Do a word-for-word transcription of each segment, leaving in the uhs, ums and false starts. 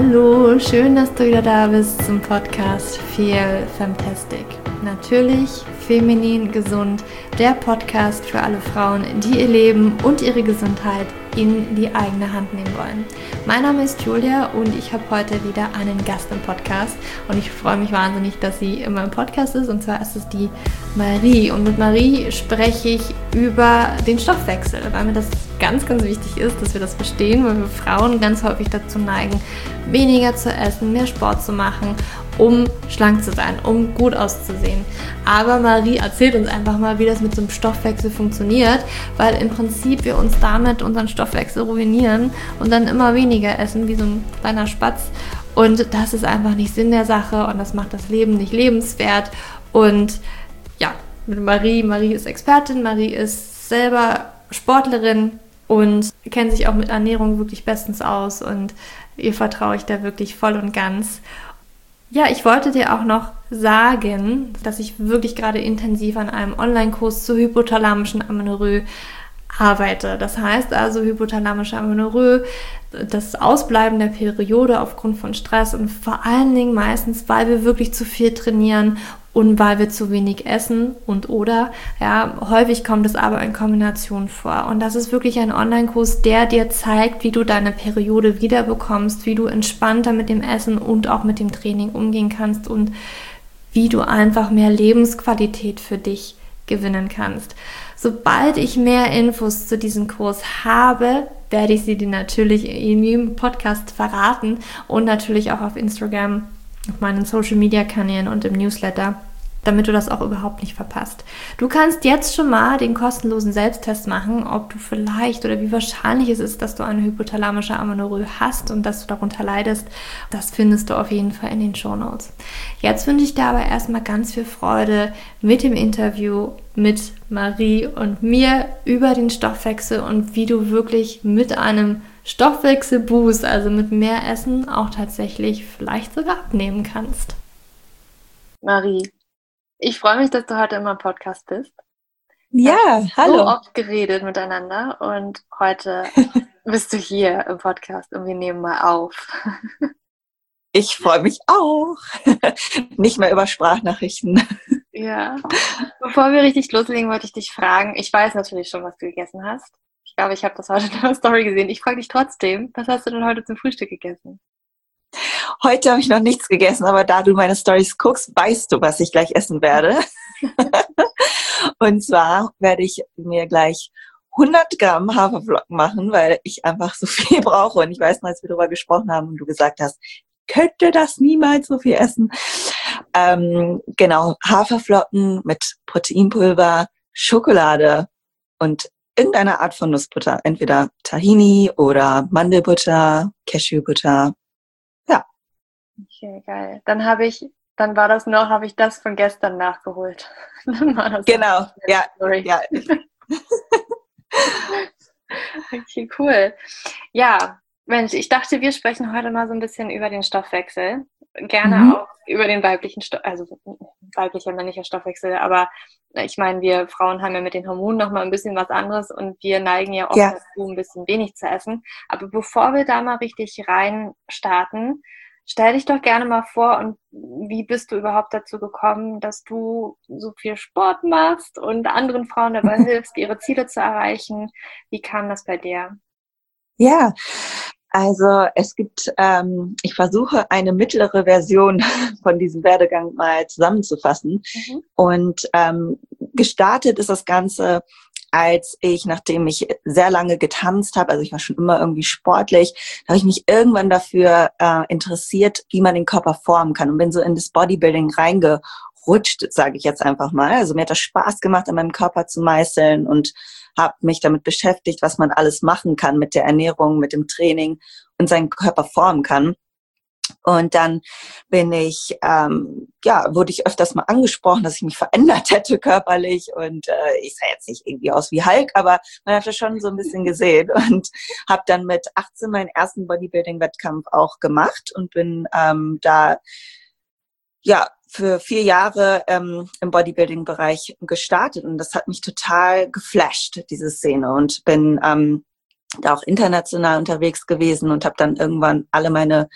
Hallo, schön, dass du wieder da bist zum Podcast Feel Fantastic. Natürlich feminin gesund, der Podcast für alle Frauen, die ihr Leben und ihre Gesundheit in die eigene Hand nehmen wollen. Mein Name ist Julia und ich habe heute wieder einen Gast im Podcast und ich freue mich wahnsinnig, dass sie in meinem Podcast ist, und zwar ist es die Marie, und mit Marie spreche ich über den Stoffwechsel, weil mir das ganz, ganz wichtig ist, dass wir das verstehen, weil wir Frauen ganz häufig dazu neigen, weniger zu essen, mehr Sport zu machen, um schlank zu sein, um gut auszusehen. Aber Marie erzählt uns einfach mal, wie das mit so einem Stoffwechsel funktioniert, weil im Prinzip wir uns damit unseren Stoffwechsel ruinieren und dann immer weniger essen, wie so ein kleiner Spatz. Und das ist einfach nicht Sinn der Sache und das macht das Leben nicht lebenswert. Und ja, mit Marie, Marie ist Expertin, Marie ist selber Sportlerin und kennt sich auch mit Ernährung wirklich bestens aus, und ihr vertraue ich da wirklich voll und ganz. Ja, ich wollte dir auch noch sagen, dass ich wirklich gerade intensiv an einem Online-Kurs zur hypothalamischen Amenorrhoe arbeite. Das heißt also hypothalamische Amenorrhoe, das Ausbleiben der Periode aufgrund von Stress und vor allen Dingen meistens, weil wir wirklich zu viel trainieren und weil wir zu wenig essen und oder, ja, häufig kommt es aber in Kombination vor. Und das ist wirklich ein Online-Kurs, der dir zeigt, wie du deine Periode wiederbekommst, wie du entspannter mit dem Essen und auch mit dem Training umgehen kannst und wie du einfach mehr Lebensqualität für dich gewinnen kannst. Sobald ich mehr Infos zu diesem Kurs habe, werde ich sie dir natürlich in dem Podcast verraten und natürlich auch auf Instagram, auf meinen Social-Media-Kanälen und im Newsletter, damit du das auch überhaupt nicht verpasst. Du kannst jetzt schon mal den kostenlosen Selbsttest machen, ob du vielleicht oder wie wahrscheinlich es ist, dass du eine hypothalamische Amenorrhoe hast und dass du darunter leidest. Das findest du auf jeden Fall in den Shownotes. Jetzt wünsche ich dir aber erstmal ganz viel Freude mit dem Interview mit Marie und mir über den Stoffwechsel und wie du wirklich mit einem Stoffwechselboost, also mit mehr Essen, auch tatsächlich vielleicht sogar abnehmen kannst. Marie, ich freue mich, dass du heute in meinem Podcast bist. Ja, wir haben hallo. so oft geredet miteinander und heute bist du hier im Podcast und wir nehmen mal auf. Ich freue mich auch. Nicht mehr über Sprachnachrichten. Ja, bevor wir richtig loslegen, wollte ich dich fragen, ich weiß natürlich schon, was du gegessen hast. Ich glaube, ich habe das heute in der Story gesehen. Ich frage dich trotzdem, was hast du denn heute zum Frühstück gegessen? Heute habe ich noch nichts gegessen, aber da du meine Storys guckst, weißt du, was ich gleich essen werde. Und zwar werde ich mir gleich hundert Gramm Haferflocken machen, weil ich einfach so viel brauche. Und ich weiß noch, als wir darüber gesprochen haben und du gesagt hast, ich könnte das niemals so viel essen. Ähm, genau, Haferflocken mit Proteinpulver, Schokolade und irgendeine Art von Nussbutter. Entweder Tahini oder Mandelbutter, Cashewbutter. Ja. Okay, geil. Dann habe ich, dann war das noch, habe ich das von gestern nachgeholt. Dann war das genau, ja, ja. Okay, cool. Ja, Mensch, ich dachte, wir sprechen heute mal so ein bisschen über den Stoffwechsel. Gerne mhm. auch über den weiblichen Stoff, also weiblicher, männlicher Stoffwechsel, aber ich meine, wir Frauen haben ja mit den Hormonen nochmal ein bisschen was anderes und wir neigen ja oft ja. dazu, ein bisschen wenig zu essen. Aber bevor wir da mal richtig rein starten, stell dich doch gerne mal vor, und wie bist du überhaupt dazu gekommen, dass du so viel Sport machst und anderen Frauen dabei hilfst, ihre Ziele zu erreichen? Wie kam das bei dir? Ja, also es gibt, ähm, ich versuche eine mittlere Version von diesem Werdegang mal zusammenzufassen. Mhm. Und ähm, gestartet ist das Ganze, als ich, nachdem ich sehr lange getanzt habe, also ich war schon immer irgendwie sportlich, da habe ich mich irgendwann dafür äh, interessiert, wie man den Körper formen kann, und bin so in das Bodybuilding reingerutscht, sage ich jetzt einfach mal. Also mir hat das Spaß gemacht, an meinem Körper zu meißeln, und habe mich damit beschäftigt, was man alles machen kann mit der Ernährung, mit dem Training und seinen Körper formen kann. Und dann bin ich, ähm, ja, wurde ich öfters mal angesprochen, dass ich mich verändert hätte körperlich, und äh, ich sah jetzt nicht irgendwie aus wie Hulk, aber man hat das schon so ein bisschen gesehen, und habe dann mit achtzehn meinen ersten Bodybuilding-Wettkampf auch gemacht und bin ähm, da, ja, für vier Jahre ähm, im Bodybuilding-Bereich gestartet, und das hat mich total geflasht, diese Szene, und bin ähm, da auch international unterwegs gewesen und habe dann irgendwann alle meine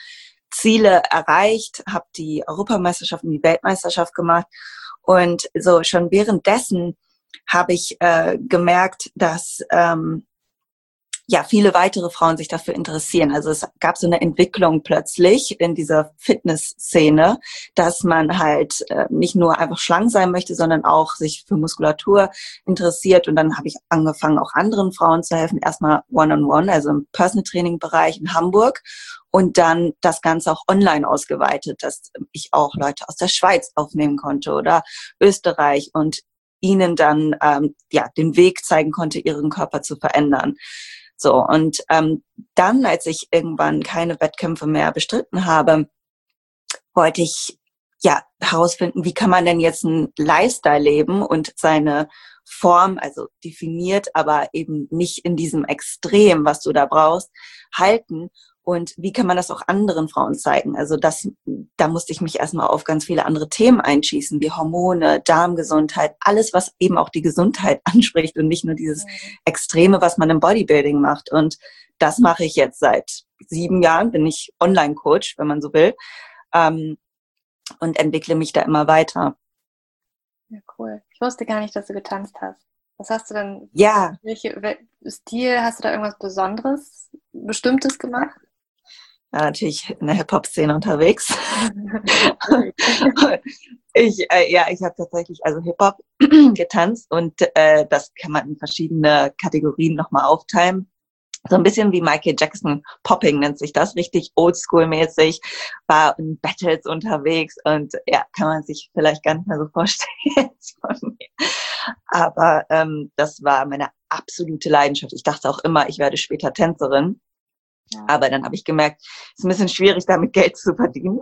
Ziele erreicht, habe die Europameisterschaft und die Weltmeisterschaft gemacht und so schon währenddessen habe ich äh, gemerkt, dass ähm, ja viele weitere Frauen sich dafür interessieren. Also es gab so eine Entwicklung plötzlich in dieser Fitnessszene, dass man halt äh, nicht nur einfach schlank sein möchte, sondern auch sich für Muskulatur interessiert. Und dann habe ich angefangen, auch anderen Frauen zu helfen. Erstmal One-on-One, also im Personal-Training-Bereich in Hamburg. Und dann das Ganze auch online ausgeweitet, dass ich auch Leute aus der Schweiz aufnehmen konnte oder Österreich und ihnen dann ähm, ja den Weg zeigen konnte, ihren Körper zu verändern. So, und ähm, dann, als ich irgendwann keine Wettkämpfe mehr bestritten habe, wollte ich ja herausfinden, wie kann man denn jetzt einen Lifestyle leben und seine Form, also definiert, aber eben nicht in diesem Extrem, was du da brauchst, halten. Und wie kann man das auch anderen Frauen zeigen? Also das, da musste ich mich erstmal auf ganz viele andere Themen einschießen, wie Hormone, Darmgesundheit, alles, was eben auch die Gesundheit anspricht und nicht nur dieses Extreme, was man im Bodybuilding macht. Und das mache ich jetzt seit sieben Jahren, bin ich Online-Coach, wenn man so will, ähm, und entwickle mich da immer weiter. Ja, cool. Ich wusste gar nicht, dass du getanzt hast. Was hast du denn? Ja. Welche Stil, hast du da irgendwas Besonderes, Bestimmtes gemacht? Ja, natürlich in der Hip-Hop-Szene unterwegs. ich, äh, ja, ich habe tatsächlich also Hip-Hop getanzt und äh, das kann man in verschiedene Kategorien nochmal aufteilen. So ein bisschen wie Michael Jackson Popping nennt sich das, richtig oldschool-mäßig, war in Battles unterwegs und ja, kann man sich vielleicht gar nicht mehr so vorstellen von mir. Aber ähm, das war meine absolute Leidenschaft. Ich dachte auch immer, ich werde später Tänzerin. Ja. Aber dann habe ich gemerkt, es ist ein bisschen schwierig, damit Geld zu verdienen.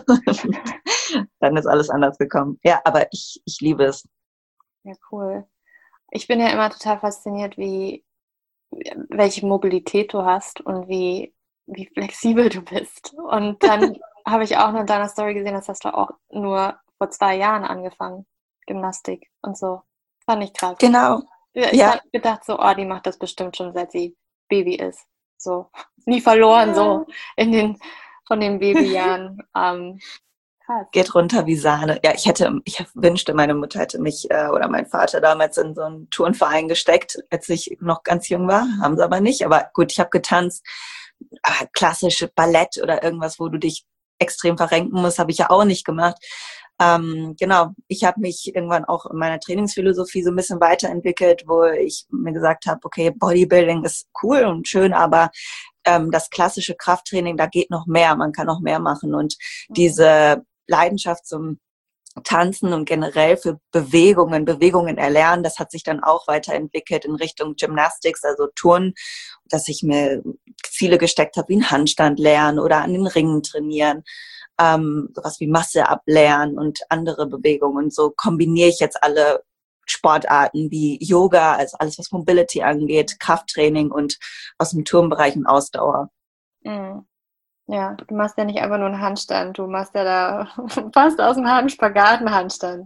Dann ist alles anders gekommen. Ja, aber ich, ich liebe es. Ja, cool. Ich bin ja immer total fasziniert, wie welche Mobilität du hast und wie, wie flexibel du bist. Und dann habe ich auch noch in deiner Story gesehen, das hast du auch nur vor zwei Jahren angefangen, Gymnastik und so. Fand ich krass. Genau. Ich ja. habe gedacht so, oh, die macht das bestimmt schon, seit sie Baby ist. So, nie verloren, ja. So in den, von den Babyjahren. Ähm, krass. Geht runter wie Sahne. Ja, ich hätte, ich wünschte, meine Mutter hätte mich äh, oder mein Vater damals in so einen Turnverein gesteckt, als ich noch ganz jung war. Haben sie aber nicht. Aber gut, ich habe getanzt. Aber klassische Ballett oder irgendwas, wo du dich extrem verrenken musst, habe ich ja auch nicht gemacht. Ähm, genau, ich habe mich irgendwann auch in meiner Trainingsphilosophie so ein bisschen weiterentwickelt, wo ich mir gesagt habe, okay, Bodybuilding ist cool und schön, aber ähm, das klassische Krafttraining, da geht noch mehr, man kann noch mehr machen. Und mhm. diese Leidenschaft zum Tanzen und generell für Bewegungen, Bewegungen erlernen, das hat sich dann auch weiterentwickelt in Richtung Gymnastics, also Turnen, dass ich mir Ziele gesteckt habe, wie einen Handstand lernen oder an den Ringen trainieren. Ähm, sowas wie Masse ablernen und andere Bewegungen. Und so kombiniere ich jetzt alle Sportarten wie Yoga, also alles, was Mobility angeht, Krafttraining und aus dem Turmbereich und Ausdauer. Mhm. Ja, du machst ja nicht einfach nur einen Handstand, du machst ja da fast aus dem Spagat einen Handstand.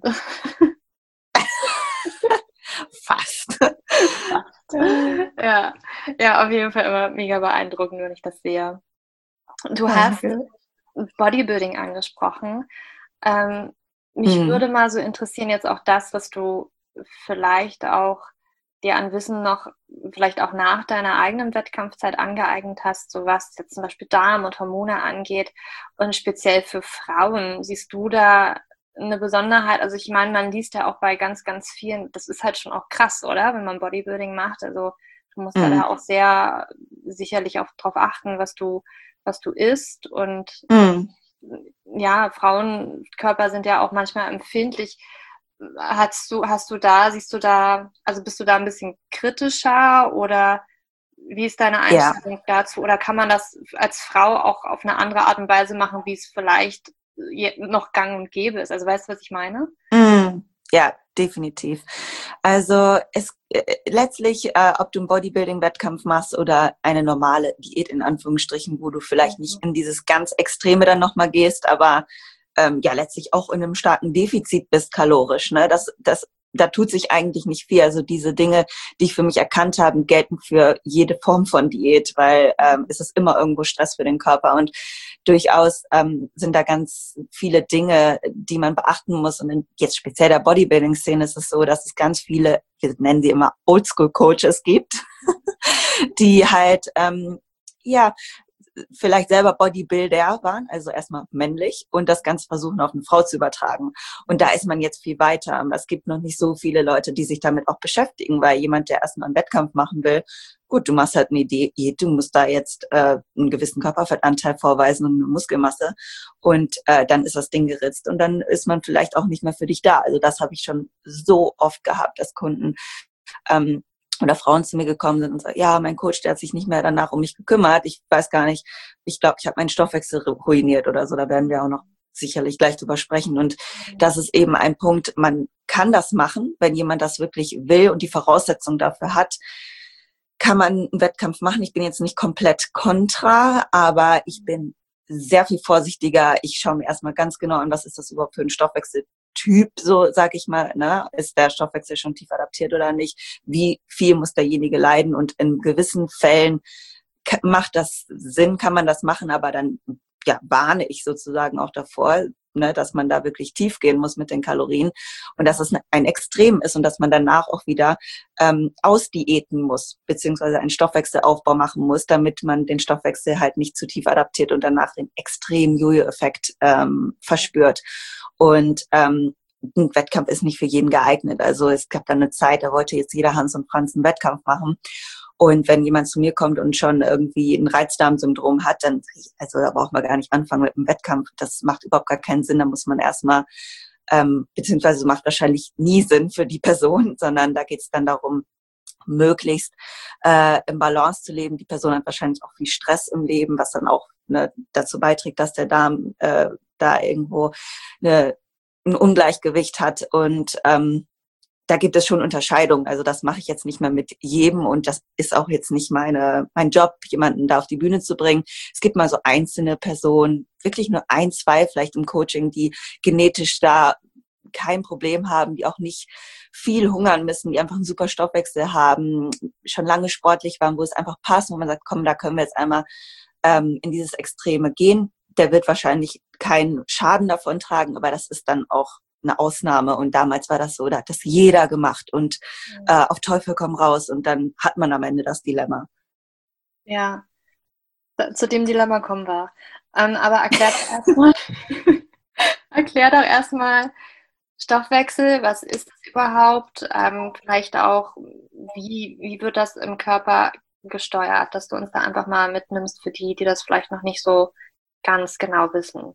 Fast. Fast. Ja. Ja, auf jeden Fall immer mega beeindruckend, wenn ich das sehe. Du hast Danke. Bodybuilding angesprochen. Ähm, mich mhm. würde mal so interessieren, jetzt auch das, was du vielleicht auch dir an Wissen noch, vielleicht auch nach deiner eigenen Wettkampfzeit angeeignet hast, so was jetzt zum Beispiel Darm und Hormone angeht und speziell für Frauen. Siehst du da eine Besonderheit? Also ich meine, man liest ja auch bei ganz, ganz vielen, das ist halt schon auch krass, oder? Wenn man Bodybuilding macht, also du musst mhm. ja da auch sehr sicherlich auch drauf achten, was du was du isst und mm. ja, Frauenkörper sind ja auch manchmal empfindlich. Hast du, hast du da, siehst du da, also bist du da ein bisschen kritischer oder wie ist deine Einstellung ja. dazu? Oder kann man das als Frau auch auf eine andere Art und Weise machen, wie es vielleicht noch gang und gäbe ist? Also weißt du, was ich meine? Mm. Ja, definitiv. Also es äh, letztlich, äh, ob du einen Bodybuilding-Wettkampf machst oder eine normale Diät in Anführungsstrichen, wo du vielleicht nicht in dieses ganz Extreme dann nochmal gehst, aber ähm, ja letztlich auch in einem starken Defizit bist kalorisch. Ne? Das, das, da tut sich eigentlich nicht viel. Also diese Dinge, die ich für mich erkannt habe, gelten für jede Form von Diät, weil ähm, es ist immer irgendwo Stress für den Körper. Und durchaus ähm, sind da ganz viele Dinge, die man beachten muss. Und in jetzt speziell der Bodybuilding-Szene ist es so, dass es ganz viele, wir nennen sie immer Oldschool-Coaches gibt, die halt, ähm, ja, vielleicht selber Bodybuilder waren, also erstmal männlich, und das Ganze versuchen auf eine Frau zu übertragen. Und da ist man jetzt viel weiter. Aber es gibt noch nicht so viele Leute, die sich damit auch beschäftigen, weil jemand, der erstmal einen Wettkampf machen will, gut, du machst halt eine Diät, du musst da jetzt äh, einen gewissen Körperfettanteil vorweisen und eine Muskelmasse, und äh, dann ist das Ding geritzt und dann ist man vielleicht auch nicht mehr für dich da. Also das habe ich schon so oft gehabt, dass Kunden ähm, oder Frauen zu mir gekommen sind und sagen, ja, mein Coach, der hat sich nicht mehr danach um mich gekümmert. Ich weiß gar nicht, ich glaube, ich habe meinen Stoffwechsel ruiniert oder so. Da werden wir auch noch sicherlich gleich drüber sprechen. Und das ist eben ein Punkt, man kann das machen, wenn jemand das wirklich will und die Voraussetzung dafür hat, kann man einen Wettkampf machen. Ich bin jetzt nicht komplett kontra, aber ich bin sehr viel vorsichtiger. Ich schaue mir erstmal ganz genau an, was ist das überhaupt für ein Stoffwechsel. Typ, so sag ich mal, ne, ist der Stoffwechsel schon tief adaptiert oder nicht? Wie viel muss derjenige leiden? Und in gewissen Fällen macht das Sinn, kann man das machen, aber dann ja, warne ich sozusagen auch davor, ne, dass man da wirklich tief gehen muss mit den Kalorien und dass es ein Extrem ist und dass man danach auch wieder ähm, ausdiäten muss, beziehungsweise einen Stoffwechselaufbau machen muss, damit man den Stoffwechsel halt nicht zu tief adaptiert und danach den extremen Jojo-Effekt ähm, verspürt. Und ähm, ein Wettkampf ist nicht für jeden geeignet. Also es gab dann eine Zeit, da wollte jetzt jeder Hans und Franz einen Wettkampf machen. Und wenn jemand zu mir kommt und schon irgendwie ein Reizdarmsyndrom hat, dann, also da braucht man gar nicht anfangen mit einem Wettkampf. Das macht überhaupt gar keinen Sinn. Da muss man erstmal, ähm, beziehungsweise macht wahrscheinlich nie Sinn für die Person, sondern da geht es dann darum, möglichst äh, im Balance zu leben. Die Person hat wahrscheinlich auch viel Stress im Leben, was dann auch ne, dazu beiträgt, dass der Darm äh, da irgendwo eine, ein Ungleichgewicht hat. Und ähm, da gibt es schon Unterscheidungen. Also das mache ich jetzt nicht mehr mit jedem und das ist auch jetzt nicht meine mein Job, jemanden da auf die Bühne zu bringen. Es gibt mal so einzelne Personen, wirklich nur ein, zwei vielleicht im Coaching, die genetisch da kein Problem haben, die auch nicht viel hungern müssen, die einfach einen super Stoffwechsel haben, schon lange sportlich waren, wo es einfach passt, wo man sagt, komm, da können wir jetzt einmal ähm, in dieses Extreme gehen. Der wird wahrscheinlich keinen Schaden davon tragen, aber das ist dann auch eine Ausnahme. Und damals war das so, da hat das jeder gemacht und äh, auf Teufel komm raus und dann hat man am Ende das Dilemma. Ja, zu dem Dilemma kommen wir. Ähm, aber erklär doch erstmal, erklär doch erstmal Stoffwechsel, was ist das überhaupt? Ähm, vielleicht auch, wie, wie wird das im Körper gesteuert, dass du uns da einfach mal mitnimmst für die, die das vielleicht noch nicht so ganz genau wissen.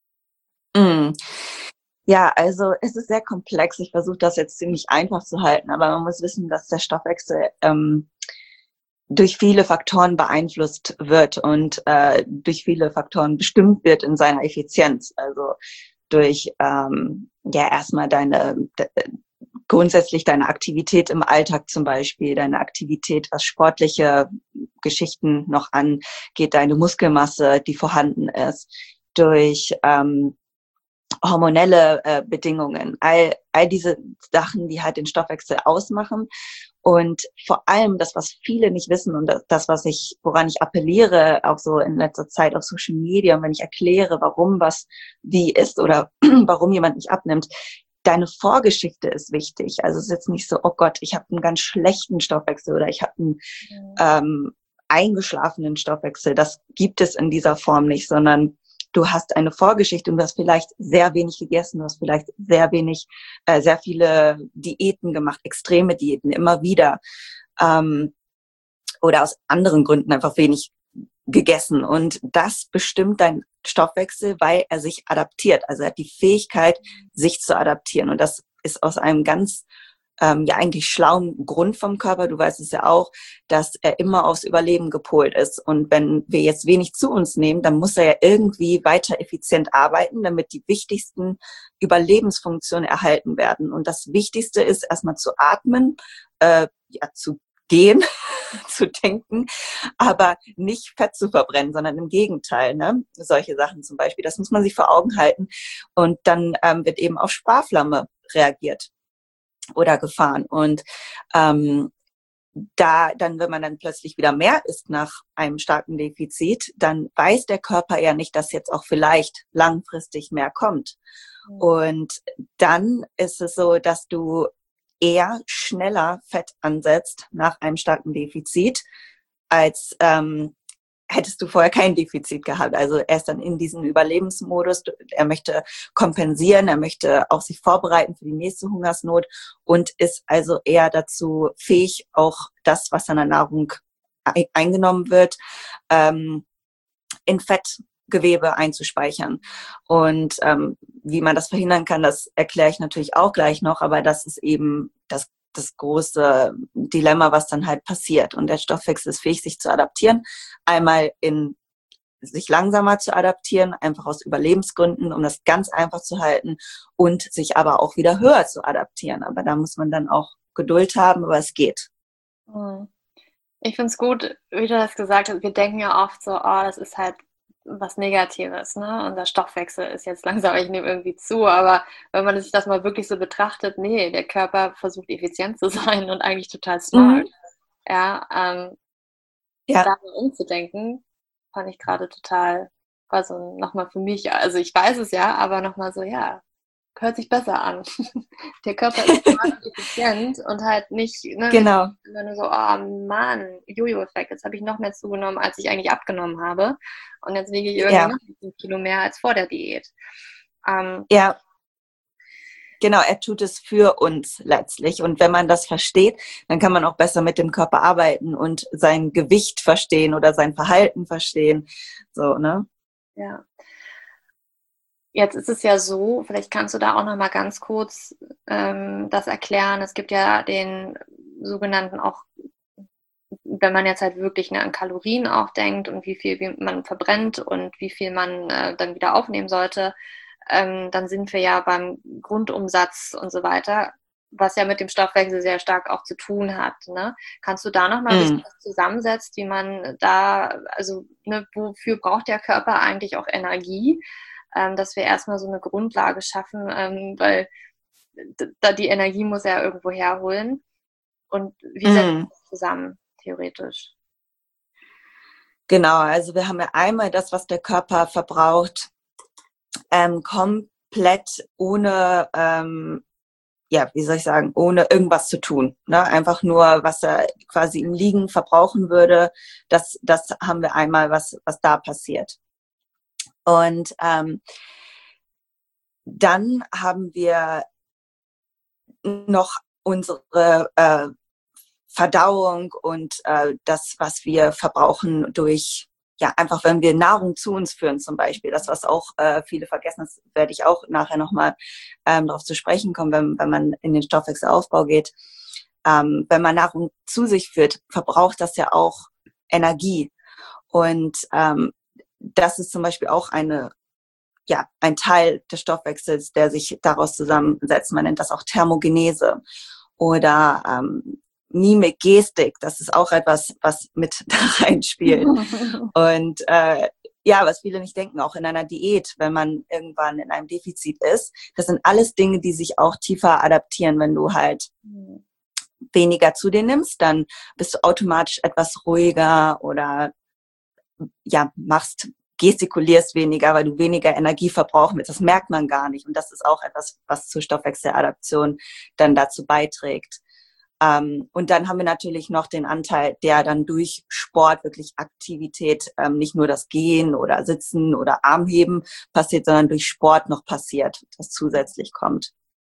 Mm. Ja, also es ist sehr komplex. Ich versuche das jetzt ziemlich einfach zu halten, aber man muss wissen, dass der Stoffwechsel ähm, durch viele Faktoren beeinflusst wird und äh, durch viele Faktoren bestimmt wird in seiner Effizienz. Also durch ähm, ja erstmal deine de, grundsätzlich deine Aktivität im Alltag zum Beispiel, deine Aktivität, was sportliche Geschichten noch angeht, deine Muskelmasse, die vorhanden ist, durch ähm, hormonelle äh, Bedingungen, all, all diese Sachen, die halt den Stoffwechsel ausmachen. Und vor allem das, was viele nicht wissen und das, das, was ich, woran ich appelliere, auch so in letzter Zeit auf Social Media, und wenn ich erkläre, warum was wie ist oder warum jemand nicht abnimmt, deine Vorgeschichte ist wichtig. Also es ist jetzt nicht so, oh Gott, ich habe einen ganz schlechten Stoffwechsel oder ich habe einen mhm. ähm, eingeschlafenen Stoffwechsel. Das gibt es in dieser Form nicht, sondern du hast eine Vorgeschichte und du hast vielleicht sehr wenig gegessen, du hast vielleicht sehr wenig, äh, sehr viele Diäten gemacht, extreme Diäten, immer wieder. Ähm, oder aus anderen Gründen einfach wenig gegessen. Und das bestimmt dein Stoffwechsel, weil er sich adaptiert. Also er hat die Fähigkeit, sich zu adaptieren. Und das ist aus einem ganz Ähm, ja eigentlich schlauen Grund vom Körper, du weißt es ja auch, dass er immer aufs Überleben gepolt ist. Und wenn wir jetzt wenig zu uns nehmen, dann muss er ja irgendwie weiter effizient arbeiten, damit die wichtigsten Überlebensfunktionen erhalten werden. Und das Wichtigste ist erstmal zu atmen, äh, ja, zu gehen, zu denken, aber nicht Fett zu verbrennen, sondern im Gegenteil, ne? Solche Sachen zum Beispiel, das muss man sich vor Augen halten. Und dann ähm, wird eben auf Sparflamme reagiert oder gefahren. Und ähm, da dann, wenn man dann plötzlich wieder mehr isst nach einem starken Defizit, dann weiß der Körper ja nicht, dass jetzt auch vielleicht langfristig mehr kommt. Mhm. Und dann ist es so, dass du eher schneller Fett ansetzt nach einem starken Defizit, als ähm, hättest du vorher kein Defizit gehabt. Also er ist dann in diesem Überlebensmodus, er möchte kompensieren, er möchte auch sich vorbereiten für die nächste Hungersnot und ist also eher dazu fähig, auch das, was an der Nahrung eingenommen wird, ähm, in Fettgewebe einzuspeichern. Und ähm, wie man das verhindern kann, das erkläre ich natürlich auch gleich noch, aber das ist eben das das große Dilemma, was dann halt passiert. Und der Stoffwechsel ist fähig, sich zu adaptieren. Einmal in sich langsamer zu adaptieren, einfach aus Überlebensgründen, um das ganz einfach zu halten und sich aber auch wieder höher zu adaptieren. Aber da muss man dann auch Geduld haben, aber es geht. Ich finde es gut, wie du das gesagt hast. Wir denken ja oft so, oh, das ist halt was Negatives, ne? Unser Stoffwechsel ist jetzt langsam, ich nehme irgendwie zu, aber wenn man sich das mal wirklich so betrachtet, nee, der Körper versucht effizient zu sein und eigentlich total smart. Mhm. Ja, ähm, ja. Da umzudenken, fand ich gerade total, also nochmal für mich, also ich weiß es ja, aber nochmal so, ja, hört sich besser an. Der Körper ist smart und effizient und halt nicht, ne, genau. Wenn du so, oh Mann, Jojo-Effekt, jetzt habe ich noch mehr zugenommen, als ich eigentlich abgenommen habe. Und jetzt wiege ich irgendwie ja. noch ein Kilo mehr als vor der Diät. Ähm, ja. Genau, er tut es für uns letztlich. Und wenn man das versteht, dann kann man auch besser mit dem Körper arbeiten und sein Gewicht verstehen oder sein Verhalten verstehen. So, ne? Ja. Jetzt ist es ja so, vielleicht kannst du da auch noch mal ganz kurz ähm, das erklären. Es gibt ja den sogenannten auch, wenn man jetzt halt wirklich ne, an Kalorien auch denkt und wie viel man verbrennt und wie viel man äh, dann wieder aufnehmen sollte, ähm, dann sind wir ja beim Grundumsatz und so weiter, was ja mit dem Stoffwechsel sehr stark auch zu tun hat. Ne? Kannst du da noch mal ein bisschen was zusammensetzen, wie man da, also ne, wofür braucht der Körper eigentlich auch Energie? Ähm, dass wir erstmal so eine Grundlage schaffen, ähm, weil da die Energie muss er ja irgendwo herholen. Und wie setzt mm. das zusammen, theoretisch? Genau, also wir haben ja einmal das, was der Körper verbraucht, ähm, komplett ohne, ähm, ja, wie soll ich sagen, ohne irgendwas zu tun. Ne? Einfach nur, was er quasi im Liegen verbrauchen würde, das, das haben wir einmal, was, was da passiert. Und ähm, dann haben wir noch unsere äh, Verdauung und äh, das, was wir verbrauchen durch, ja, einfach wenn wir Nahrung zu uns führen zum Beispiel. Das, was auch äh, viele vergessen, das werde ich auch nachher nochmal ähm, darauf zu sprechen kommen, wenn, wenn man in den Stoffwechselaufbau geht. Ähm, wenn man Nahrung zu sich führt, verbraucht das ja auch Energie. Und ähm, das ist zum Beispiel auch eine, ja, ein Teil des Stoffwechsels, der sich daraus zusammensetzt. Man nennt das auch Thermogenese oder ähm, Mimik, Gestik. Das ist auch etwas, was mit da reinspielt. Und äh, ja, was viele nicht denken, auch in einer Diät, wenn man irgendwann in einem Defizit ist, das sind alles Dinge, die sich auch tiefer adaptieren. Wenn du halt weniger zu dir nimmst, dann bist du automatisch etwas ruhiger oder ja, machst, gestikulierst weniger, weil du weniger Energie verbrauchen willst. Das merkt man gar nicht. Und das ist auch etwas, was zur Stoffwechseladaption dann dazu beiträgt. Ähm, und dann haben wir natürlich noch den Anteil, der dann durch Sport, wirklich Aktivität, ähm, nicht nur das Gehen oder Sitzen oder Armheben passiert, sondern durch Sport noch passiert, das zusätzlich kommt.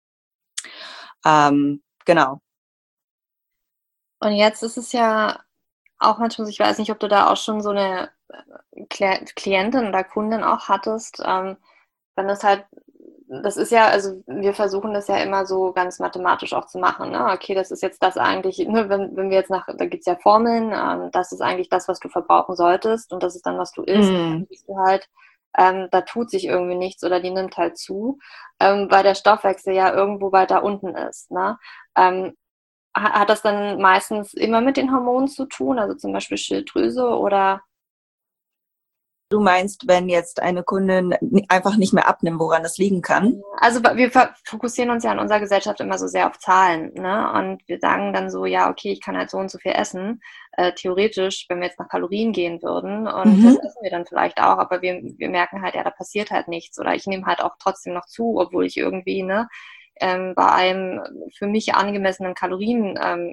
Ähm, genau. Und jetzt ist es ja auch manchmal, ich weiß nicht, ob du da auch schon so eine Klientin oder Kundin auch hattest, ähm, wenn das halt, das ist ja, also wir versuchen das ja immer so ganz mathematisch auch zu machen, ne? Okay, das ist jetzt das eigentlich, ne, wenn, wenn wir jetzt nach, da gibt es ja Formeln, ähm, das ist eigentlich das, was du verbrauchen solltest und das ist dann, was du isst, mm. dann siehst du halt, ähm, da tut sich irgendwie nichts oder die nimmt halt zu, ähm, weil der Stoffwechsel ja irgendwo weiter unten ist, ne? Ähm, hat das dann meistens immer mit den Hormonen zu tun, also zum Beispiel Schilddrüse oder? Du meinst, wenn jetzt eine Kundin einfach nicht mehr abnimmt, woran das liegen kann? Also wir fokussieren uns ja in unserer Gesellschaft immer so sehr auf Zahlen, ne? Und wir sagen dann so, ja, okay, ich kann halt so und so viel essen. Äh, theoretisch, wenn wir jetzt nach Kalorien gehen würden, und mhm. das essen wir dann vielleicht auch, aber wir, wir merken halt, ja, da passiert halt nichts. Oder ich nehme halt auch trotzdem noch zu, obwohl ich irgendwie ne, ähm, bei einem für mich angemessenen Kalorien ähm,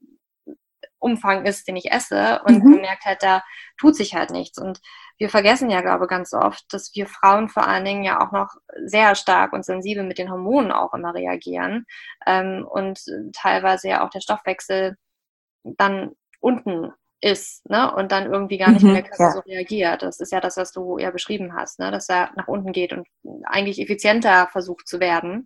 Umfang ist, den ich esse, und mhm. man merkt halt, da tut sich halt nichts. Und wir vergessen ja, glaube ich, ganz oft, dass wir Frauen vor allen Dingen ja auch noch sehr stark und sensibel mit den Hormonen auch immer reagieren ähm, und teilweise ja auch der Stoffwechsel dann unten ist, ne, und dann irgendwie gar nicht mhm, mehr ja. so reagiert. Das ist ja das, was du ja beschrieben hast, ne, dass er nach unten geht und eigentlich effizienter versucht zu werden.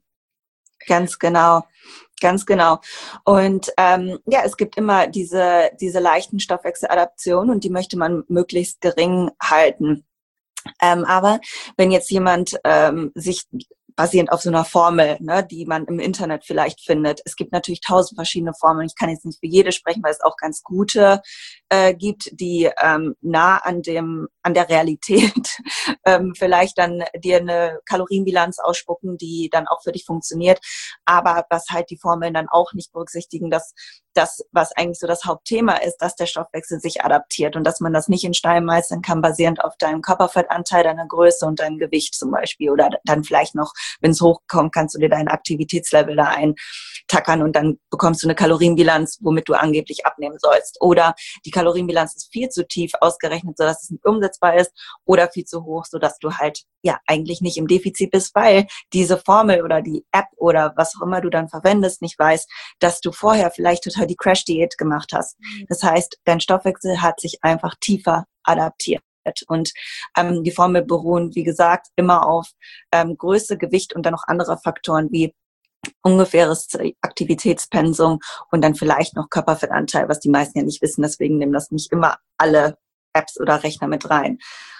Ganz genau, ganz genau. Und ähm, ja, es gibt immer diese, diese leichten Stoffwechseladaptionen und die möchte man möglichst gering halten. Ähm, aber wenn jetzt jemand ähm, sich basierend auf so einer Formel, ne, die man im Internet vielleicht findet. Es gibt natürlich tausend verschiedene Formeln. Ich kann jetzt nicht für jede sprechen, weil es auch ganz gute äh, gibt, die ähm, nah an dem an der Realität ähm, vielleicht dann dir eine Kalorienbilanz ausspucken, die dann auch für dich funktioniert. Aber was halt die Formeln dann auch nicht berücksichtigen, dass das, was eigentlich so das Hauptthema ist, dass der Stoffwechsel sich adaptiert und dass man das nicht in Stein meißeln kann, basierend auf deinem Körperfettanteil, deiner Größe und deinem Gewicht zum Beispiel. Oder dann vielleicht noch, wenn es hochkommt, kannst du dir dein Aktivitätslevel da eintackern und dann bekommst du eine Kalorienbilanz, womit du angeblich abnehmen sollst. Oder die Kalorienbilanz ist viel zu tief ausgerechnet, sodass es nicht umsetzbar ist, oder viel zu hoch, sodass du halt ja eigentlich nicht im Defizit bist, weil diese Formel oder die App oder was auch immer du dann verwendest, nicht weiß, dass du vorher vielleicht total die Crash-Diät gemacht hast. Das heißt, dein Stoffwechsel hat sich einfach tiefer adaptiert. Und ähm, die Formel beruhen, wie gesagt, immer auf ähm, Größe, Gewicht und dann noch andere Faktoren wie ungefähres Aktivitätspensum und dann vielleicht noch Körperfettanteil, was die meisten ja nicht wissen. Deswegen nehmen das nicht immer alle Apps oder Rechner mit rein.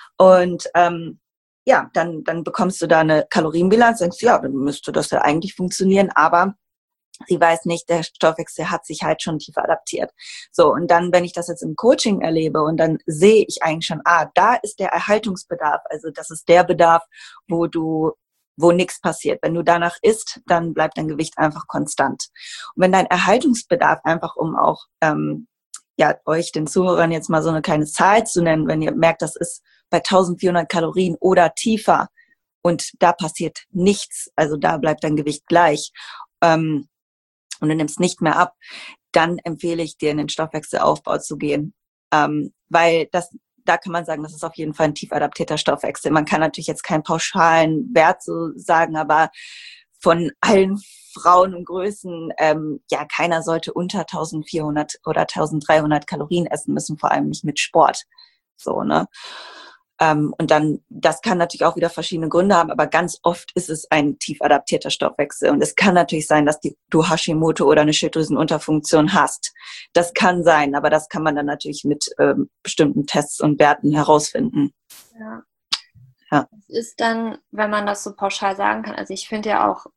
Und ähm, ja, dann, dann bekommst du da eine Kalorienbilanz, denkst du, ja, dann müsste das ja eigentlich funktionieren, aber sie weiß nicht, der Stoffwechsel hat sich halt schon tiefer adaptiert. So, und dann, wenn ich das jetzt im Coaching erlebe und dann sehe ich eigentlich schon, ah, da ist der Erhaltungsbedarf, also das ist der Bedarf, wo du, wo nichts passiert. Wenn du danach isst, dann bleibt dein Gewicht einfach konstant. Und wenn dein Erhaltungsbedarf einfach, um auch ähm, ja euch, den Zuhörern, jetzt mal so eine kleine Zahl zu nennen, wenn ihr merkt, das ist bei eintausendvierhundert Kalorien oder tiefer und da passiert nichts, also da bleibt dein Gewicht gleich, ähm, und du nimmst nicht mehr ab, dann empfehle ich dir, in den Stoffwechselaufbau zu gehen. Ähm, weil das, da kann man sagen, das ist auf jeden Fall ein tief adaptierter Stoffwechsel. Man kann natürlich jetzt keinen pauschalen Wert so sagen, aber von allen Frauen und Größen, ähm, ja, keiner sollte unter eintausendvierhundert oder eintausenddreihundert Kalorien essen müssen, vor allem nicht mit Sport. So, ne? Ähm, und dann, das kann natürlich auch wieder verschiedene Gründe haben, aber ganz oft ist es ein tief adaptierter Stoffwechsel. Und es kann natürlich sein, dass die, du Hashimoto oder eine Schilddrüsenunterfunktion hast. Das kann sein, aber das kann man dann natürlich mit ähm, bestimmten Tests und Werten herausfinden. Ja. Ja. Es ist dann, wenn man das so pauschal sagen kann, also ich finde ja auch,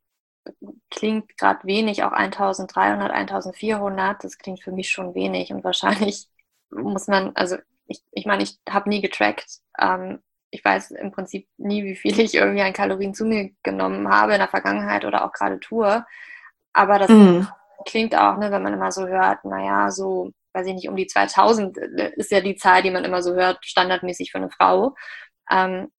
klingt gerade wenig, auch eintausenddreihundert, eintausendvierhundert, das klingt für mich schon wenig und wahrscheinlich muss man, also Ich, ich meine, ich habe nie getrackt. Ähm, ich weiß im Prinzip nie, wie viel ich irgendwie an Kalorien zu mir genommen habe in der Vergangenheit oder auch gerade tue. Aber das mm. klingt auch, ne, wenn man immer so hört, naja, so, weiß ich nicht, um die zweitausend ist ja die Zahl, die man immer so hört, standardmäßig für eine Frau. Ähm,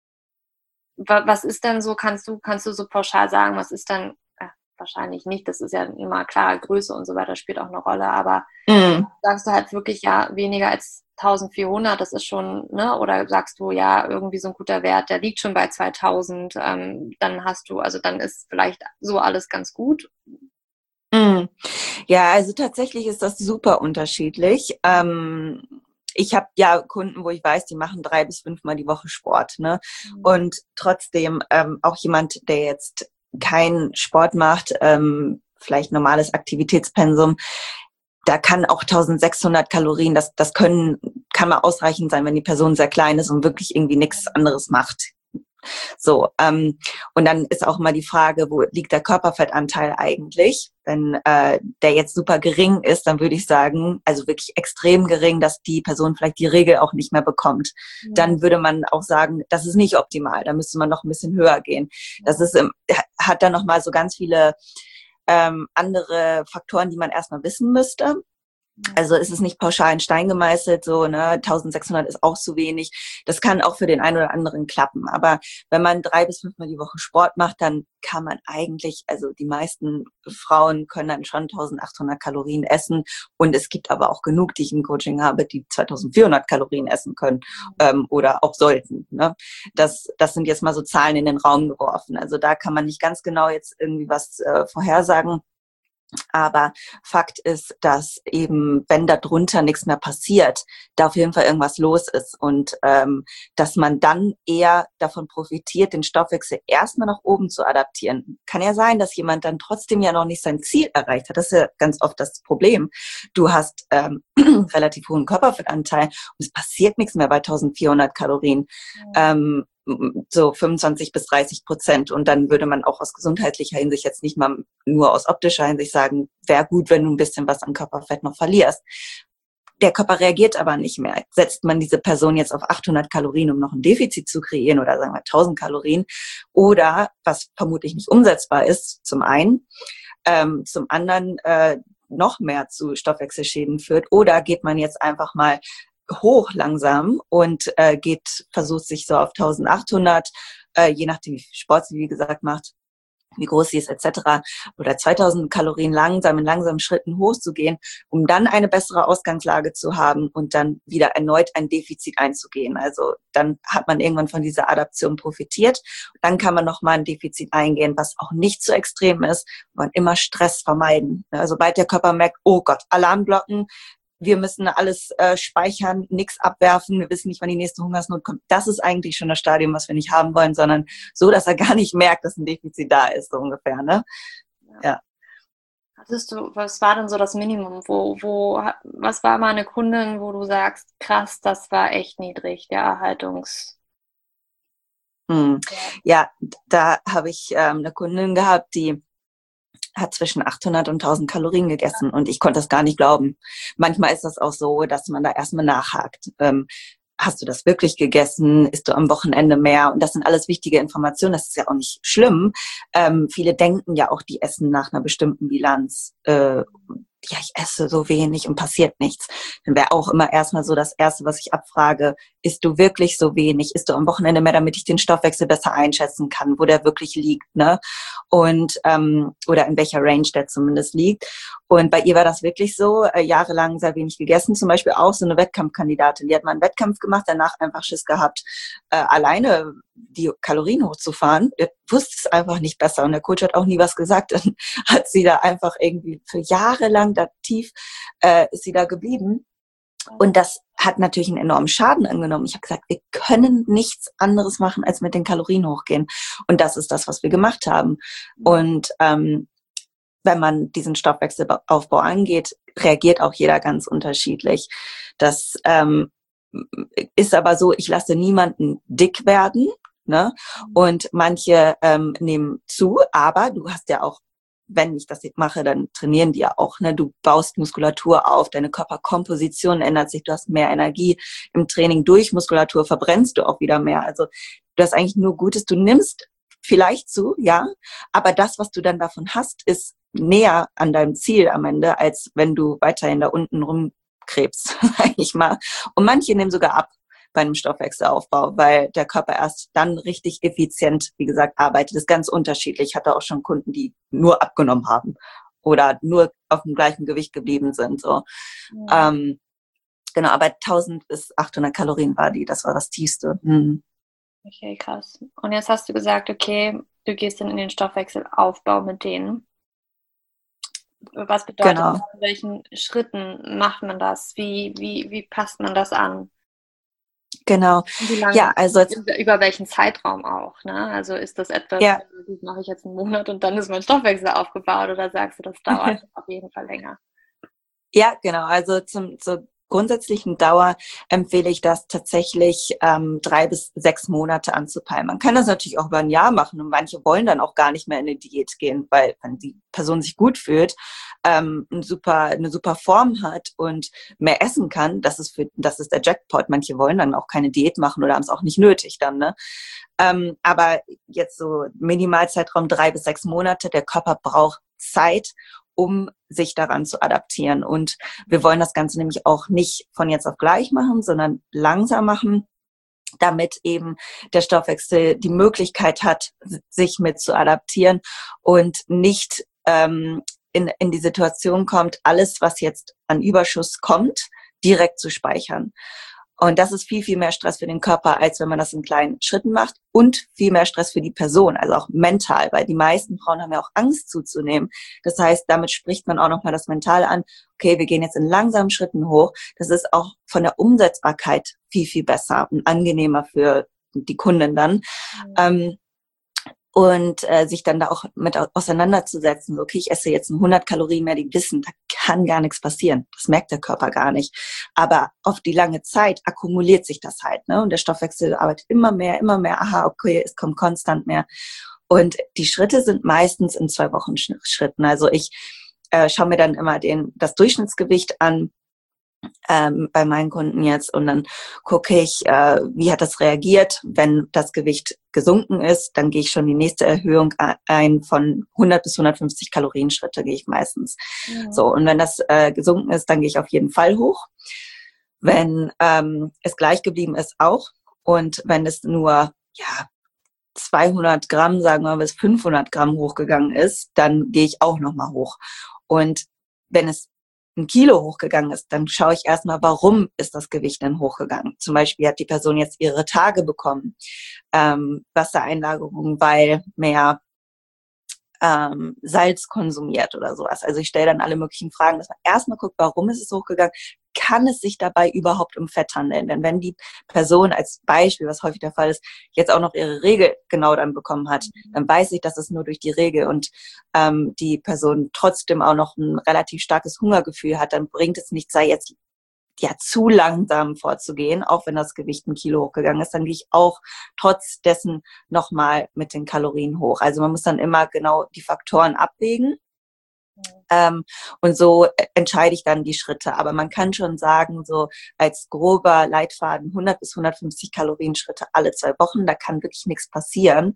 was ist denn so, kannst du, kannst du so pauschal sagen, was ist dann, äh, wahrscheinlich nicht, das ist ja immer klar, Größe und so weiter spielt auch eine Rolle, aber mm. sagst du halt wirklich, ja, weniger als eintausendvierhundert, das ist schon, ne, oder sagst du, ja, irgendwie so ein guter Wert, der liegt schon bei zweitausend, ähm, dann hast du, also dann ist vielleicht so alles ganz gut. Mm. Ja, also tatsächlich ist das super unterschiedlich. Ähm, ich habe ja Kunden, wo ich weiß, die machen drei bis fünfmal die Woche Sport, ne, mhm. und trotzdem ähm, auch jemand, der jetzt keinen Sport macht, ähm, vielleicht normales Aktivitätspensum, da kann auch eintausendsechshundert Kalorien, das, das können, kann mal ausreichend sein, wenn die Person sehr klein ist und wirklich irgendwie nichts anderes macht. So, ähm, und dann ist auch mal die Frage, wo liegt der Körperfettanteil eigentlich? Wenn äh, der jetzt super gering ist, dann würde ich sagen, also wirklich extrem gering, dass die Person vielleicht die Regel auch nicht mehr bekommt. Mhm. Dann würde man auch sagen, das ist nicht optimal, da müsste man noch ein bisschen höher gehen. Das ist, hat dann nochmal so ganz viele ähm, andere Faktoren, die man erstmal wissen müsste. Also ist es nicht pauschal in Stein gemeißelt, so, ne, eintausendsechshundert ist auch zu wenig. Das kann auch für den einen oder anderen klappen. Aber wenn man drei bis fünfmal die Woche Sport macht, dann kann man eigentlich, also die meisten Frauen können dann schon eintausendachthundert Kalorien essen. Und es gibt aber auch genug, die ich im Coaching habe, die zweitausendvierhundert Kalorien essen können, ähm, oder auch sollten, ne. Das, das sind jetzt mal so Zahlen in den Raum geworfen. Also da kann man nicht ganz genau jetzt irgendwie was äh, vorhersagen. Aber Fakt ist, dass eben, wenn da drunter nichts mehr passiert, da auf jeden Fall irgendwas los ist und ähm, dass man dann eher davon profitiert, den Stoffwechsel erstmal nach oben zu adaptieren. Kann ja sein, dass jemand dann trotzdem ja noch nicht sein Ziel erreicht hat. Das ist ja ganz oft das Problem. Du hast ähm, relativ hohen Körperfettanteil und es passiert nichts mehr bei eintausendvierhundert Kalorien. Ja. Ähm, so fünfundzwanzig bis dreißig Prozent. Und dann würde man auch aus gesundheitlicher Hinsicht jetzt nicht mal nur aus optischer Hinsicht sagen, wäre gut, wenn du ein bisschen was an Körperfett noch verlierst. Der Körper reagiert aber nicht mehr. Setzt man diese Person jetzt auf achthundert Kalorien, um noch ein Defizit zu kreieren oder sagen wir tausend Kalorien oder, was vermutlich nicht umsetzbar ist, zum einen, ähm, zum anderen äh, noch mehr zu Stoffwechselschäden führt, oder geht man jetzt einfach mal hoch langsam und äh, geht, versucht sich so auf eintausendachthundert, äh, je nachdem wie viel Sport sie wie gesagt macht, wie groß sie ist et cetera, oder zweitausend Kalorien langsam in langsamen Schritten hochzugehen, um dann eine bessere Ausgangslage zu haben und dann wieder erneut ein Defizit einzugehen. Also dann hat man irgendwann von dieser Adaption profitiert. Dann kann man nochmal ein Defizit eingehen, was auch nicht so extrem ist und immer Stress vermeiden. Also sobald der Körper merkt, oh Gott, Alarmglocken, wir müssen alles äh, speichern, nichts abwerfen, wir wissen nicht, wann die nächste Hungersnot kommt. Das ist eigentlich schon das Stadium, was wir nicht haben wollen, sondern so, dass er gar nicht merkt, dass ein Defizit da ist, so ungefähr, ne? Ja. ja. Hattest du, was war denn so das Minimum? Wo, wo, was war mal eine Kundin, wo du sagst, krass, das war echt niedrig, der Erhaltungs... Hm. Ja, da habe ich ähm, eine Kundin gehabt, die hat zwischen achthundert und tausend Kalorien gegessen und ich konnte das gar nicht glauben. Manchmal ist das auch so, dass man da erstmal nachhakt. Ähm, hast du das wirklich gegessen? Isst du am Wochenende mehr? Und das sind alles wichtige Informationen. Das ist ja auch nicht schlimm. Ähm, viele denken ja auch, die essen nach einer bestimmten Bilanz. Äh, ja, ich esse so wenig und passiert nichts. Dann wäre auch immer erstmal so das Erste, was ich abfrage, isst du wirklich so wenig? Isst du am Wochenende mehr, damit ich den Stoffwechsel besser einschätzen kann, wo der wirklich liegt, ne? Und ähm, oder in welcher Range der zumindest liegt. Und bei ihr war das wirklich so, äh, jahrelang sehr wenig gegessen, zum Beispiel auch so eine Wettkampfkandidatin. Die hat mal einen Wettkampf gemacht, danach einfach Schiss gehabt, äh, alleine die Kalorien hochzufahren. Der wusste es einfach nicht besser und der Coach hat auch nie was gesagt. Dann hat sie da einfach irgendwie für Jahre lang da tief äh, ist sie da geblieben. Und das hat natürlich einen enormen Schaden angenommen. Ich habe gesagt, wir können nichts anderes machen, als mit den Kalorien hochgehen. Und das ist das, was wir gemacht haben. Und ähm, wenn man diesen Stoffwechselaufbau angeht, reagiert auch jeder ganz unterschiedlich. Das ähm, ist aber so, ich lasse niemanden dick werden, ne? Und manche ähm, nehmen zu, aber du hast ja auch, wenn ich das mache, dann trainieren die ja auch, ne? Du baust Muskulatur auf, deine Körperkomposition ändert sich, du hast mehr Energie im Training, durch Muskulatur verbrennst du auch wieder mehr. Also du hast eigentlich nur Gutes, du nimmst vielleicht zu, ja, aber das, was du dann davon hast, ist näher an deinem Ziel am Ende, als wenn du weiterhin da unten rumkrebst, sag ich mal. Und manche nehmen sogar ab bei einem Stoffwechselaufbau, weil der Körper erst dann richtig effizient, wie gesagt, arbeitet. Das ist ganz unterschiedlich. Ich hatte auch schon Kunden, die nur abgenommen haben oder nur auf dem gleichen Gewicht geblieben sind. So. Ja. Ähm, genau, aber tausend bis achthundert Kalorien war die, das war das Tiefste. Hm. Okay, krass. Und jetzt hast du gesagt, okay, du gehst dann in den Stoffwechselaufbau mit denen. Was bedeutet genau. das? In welchen Schritten macht man das? Wie, wie, wie passt man das an? Genau. Wie lange, ja, also jetzt, über, über welchen Zeitraum auch, ne? Also ist das etwas, ja. das mache ich jetzt einen Monat und dann ist mein Stoffwechsel aufgebaut, oder sagst du, das dauert auf jeden Fall länger? Ja, genau. Also zum, zur grundsätzlichen Dauer empfehle ich das tatsächlich ähm, drei bis sechs Monate anzupeilen. Man kann das natürlich auch über ein Jahr machen und manche wollen dann auch gar nicht mehr in eine Diät gehen, weil wenn die Person sich gut fühlt, ähm, ein super, eine super Form hat und mehr essen kann, das ist für, das ist der Jackpot. Manche wollen dann auch keine Diät machen oder haben es auch nicht nötig dann, ne? Ähm, aber jetzt so Minimalzeitraum drei bis sechs Monate, der Körper braucht Zeit, um sich daran zu adaptieren. Und wir wollen das Ganze nämlich auch nicht von jetzt auf gleich machen, sondern langsam machen, damit eben der Stoffwechsel die Möglichkeit hat, sich mit zu adaptieren und nicht ähm, in, in die Situation kommt, alles, was jetzt an Überschuss kommt, direkt zu speichern. Und das ist viel, viel mehr Stress für den Körper, als wenn man das in kleinen Schritten macht und viel mehr Stress für die Person, also auch mental, weil die meisten Frauen haben ja auch Angst zuzunehmen. Das heißt, damit spricht man auch nochmal das Mental an. Okay, wir gehen jetzt in langsamen Schritten hoch. Das ist auch von der Umsetzbarkeit viel, viel besser und angenehmer für die Kunden dann. Mhm. Ähm, und äh, sich dann da auch mit auseinanderzusetzen. So, okay, ich esse jetzt hundert Kalorien mehr, die wissen, da kann gar nichts passieren. Das merkt der Körper gar nicht. Aber auf die lange Zeit akkumuliert sich das halt, ne? Und der Stoffwechsel arbeitet immer mehr, immer mehr. Aha, okay, es kommt konstant mehr. Und die Schritte sind meistens in zwei Wochen Schritten. Also ich äh, schaue mir dann immer den das Durchschnittsgewicht an, Ähm, bei meinen Kunden jetzt und dann gucke ich, äh, wie hat das reagiert. Wenn das Gewicht gesunken ist, dann gehe ich schon die nächste Erhöhung ein von hundert bis hundertfünfzig Kalorienschritte gehe ich meistens. Ja. So, und wenn das äh, gesunken ist, dann gehe ich auf jeden Fall hoch. Wenn ähm, es gleich geblieben ist, auch. Und wenn es nur ja zweihundert Gramm, sagen wir mal, bis fünfhundert Gramm hochgegangen ist, dann gehe ich auch nochmal hoch. Und wenn es ein Kilo hochgegangen ist, dann schaue ich erstmal, warum ist das Gewicht denn hochgegangen? Zum Beispiel hat die Person jetzt ihre Tage bekommen, ähm, Wassereinlagerung, weil mehr ähm, Salz konsumiert oder sowas. Also ich stelle dann alle möglichen Fragen, dass man erstmal guckt, warum ist es hochgegangen? Kann es sich dabei überhaupt um Fett handeln? Denn wenn die Person als Beispiel, was häufig der Fall ist, jetzt auch noch ihre Regel genau dann bekommen hat, dann weiß ich, dass es nur durch die Regel und ähm, die Person trotzdem auch noch ein relativ starkes Hungergefühl hat, dann bringt es nichts, sei jetzt ja zu langsam vorzugehen, auch wenn das Gewicht ein Kilo hochgegangen ist, dann gehe ich auch trotz dessen nochmal mit den Kalorien hoch. Also man muss dann immer genau die Faktoren abwägen. Ähm, und so entscheide ich dann die Schritte. Aber man kann schon sagen, so als grober Leitfaden hundert bis hundertfünfzig Kalorienschritte alle zwei Wochen, da kann wirklich nichts passieren.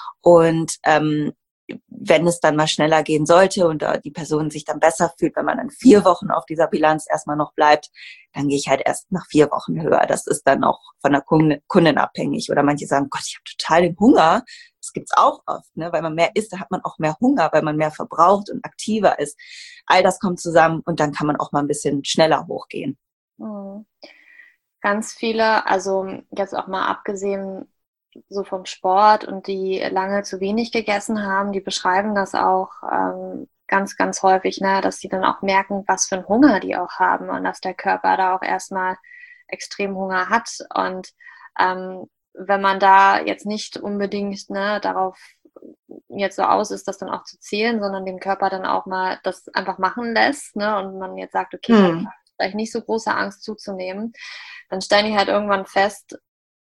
Und ähm, wenn es dann mal schneller gehen sollte und die Person sich dann besser fühlt, wenn man dann vier Wochen auf dieser Bilanz erstmal noch bleibt, dann gehe ich halt erst nach vier Wochen höher. Das ist dann auch von der Kundin abhängig. Oder manche sagen, Gott, ich habe total den Hunger. Das gibt's auch oft, ne? Weil man mehr isst, da hat man auch mehr Hunger, weil man mehr verbraucht und aktiver ist. All das kommt zusammen und dann kann man auch mal ein bisschen schneller hochgehen. Mhm. Ganz viele, also jetzt auch mal abgesehen so vom Sport und die lange zu wenig gegessen haben, die beschreiben das auch ähm, ganz, ganz häufig, ne, dass sie dann auch merken, was für einen Hunger die auch haben und dass der Körper da auch erstmal extrem Hunger hat. Und ähm, wenn man da jetzt nicht unbedingt ne, darauf jetzt so aus ist, das dann auch zu zählen, sondern den Körper dann auch mal das einfach machen lässt, ne, und man jetzt sagt, okay, hm. ich habe vielleicht nicht so große Angst zuzunehmen, dann stellen die halt irgendwann fest,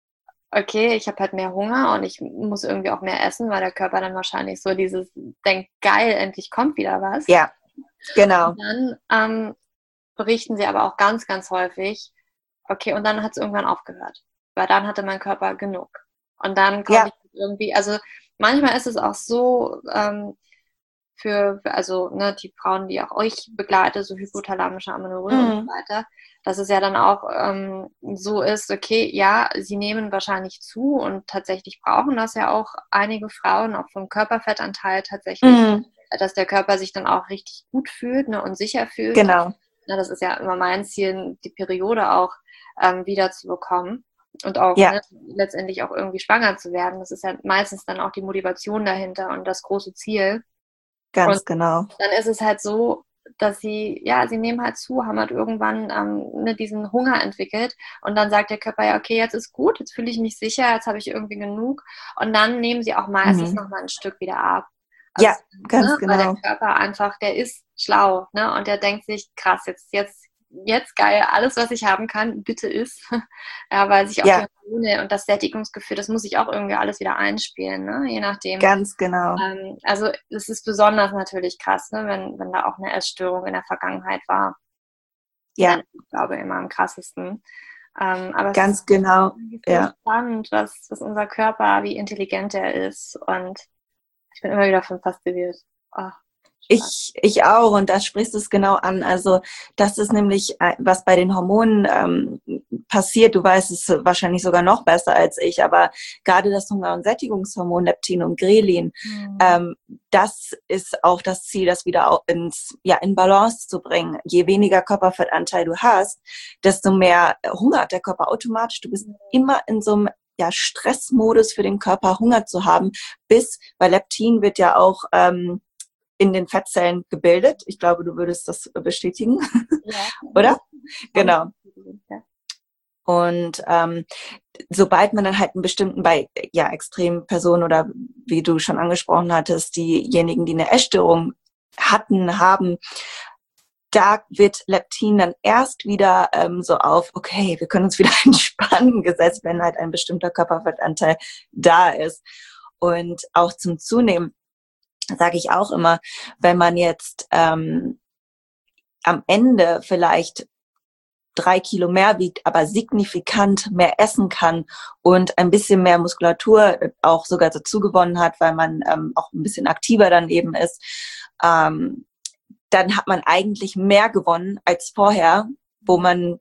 okay, ich habe halt mehr Hunger und ich muss irgendwie auch mehr essen, weil der Körper dann wahrscheinlich so dieses denkt, geil, endlich kommt wieder was. Ja, genau. Und dann ähm, berichten sie aber auch ganz, ganz häufig, okay, und dann hat es irgendwann aufgehört, weil dann hatte mein Körper genug. Und dann komme ja. ich irgendwie, also manchmal ist es auch so, ähm, für, für also ne, die Frauen, die auch euch begleiten, so hypothalamische Amenorrhoe mhm. und so weiter, dass es ja dann auch ähm, so ist, okay, ja, sie nehmen wahrscheinlich zu und tatsächlich brauchen das ja auch einige Frauen, auch vom Körperfettanteil tatsächlich, mhm. dass der Körper sich dann auch richtig gut fühlt, ne, und sicher fühlt. Genau. Na, das ist ja immer mein Ziel, die Periode auch ähm, wieder zu bekommen und auch ja. ne, letztendlich auch irgendwie schwanger zu werden. Das ist ja meistens dann auch die Motivation dahinter und das große Ziel. Ganz und genau. Dann ist es halt so, dass sie, ja, sie nehmen halt zu, haben halt irgendwann ähm, ne, diesen Hunger entwickelt und dann sagt der Körper, ja, okay, jetzt ist gut, jetzt fühle ich mich sicher, jetzt habe ich irgendwie genug und dann nehmen sie auch meistens mhm. nochmal ein Stück wieder ab. Also, ja, ganz ne, genau. Weil der Körper einfach, der ist schlau, ne, und der denkt sich, krass, jetzt, jetzt jetzt geil, alles, was ich haben kann, bitte isst. Ja, weil sich auch Ja. die Hormone und das Sättigungsgefühl, das muss ich auch irgendwie alles wieder einspielen, ne? Je nachdem. Ganz genau. Ähm, also es ist besonders natürlich krass, ne? wenn, wenn da auch eine Essstörung in der Vergangenheit war. Ja. Dann, ich glaube, immer am krassesten. Ähm, aber Ganz es ist genau. so Ja. spannend, was, was unser Körper, wie intelligent er ist. Und ich bin immer wieder von fasziniert. Oh, Ich, ich auch, und da sprichst du es genau an. Also das ist nämlich, äh, was bei den Hormonen ähm, passiert. Du weißt es wahrscheinlich sogar noch besser als ich, aber gerade das Hunger- und Sättigungshormon Leptin und Grelin, mhm. ähm, das ist auch das Ziel, das wieder auch ins, ja, in Balance zu bringen. Je weniger Körperfettanteil du hast, desto mehr Hunger hat der Körper automatisch. Du bist mhm. immer in so einem ja, Stressmodus für den Körper, Hunger zu haben, bis, weil Leptin wird ja auch ähm, in den Fettzellen gebildet. Ich glaube, du würdest das bestätigen, ja. oder? Genau. Ja. Und ähm, sobald man dann halt einen bestimmten, bei ja extremen Personen oder wie du schon angesprochen hattest, diejenigen, die eine Essstörung hatten, haben, da wird Leptin dann erst wieder ähm, so auf, okay, wir können uns wieder entspannen gesetzt, wenn halt ein bestimmter Körperfettanteil da ist. Und auch zum Zunehmen sage ich auch immer, wenn man jetzt ähm, am Ende vielleicht drei Kilo mehr wiegt, aber signifikant mehr essen kann und ein bisschen mehr Muskulatur auch sogar dazu gewonnen hat, weil man ähm, auch ein bisschen aktiver dann eben ist, ähm, dann hat man eigentlich mehr gewonnen als vorher, wo man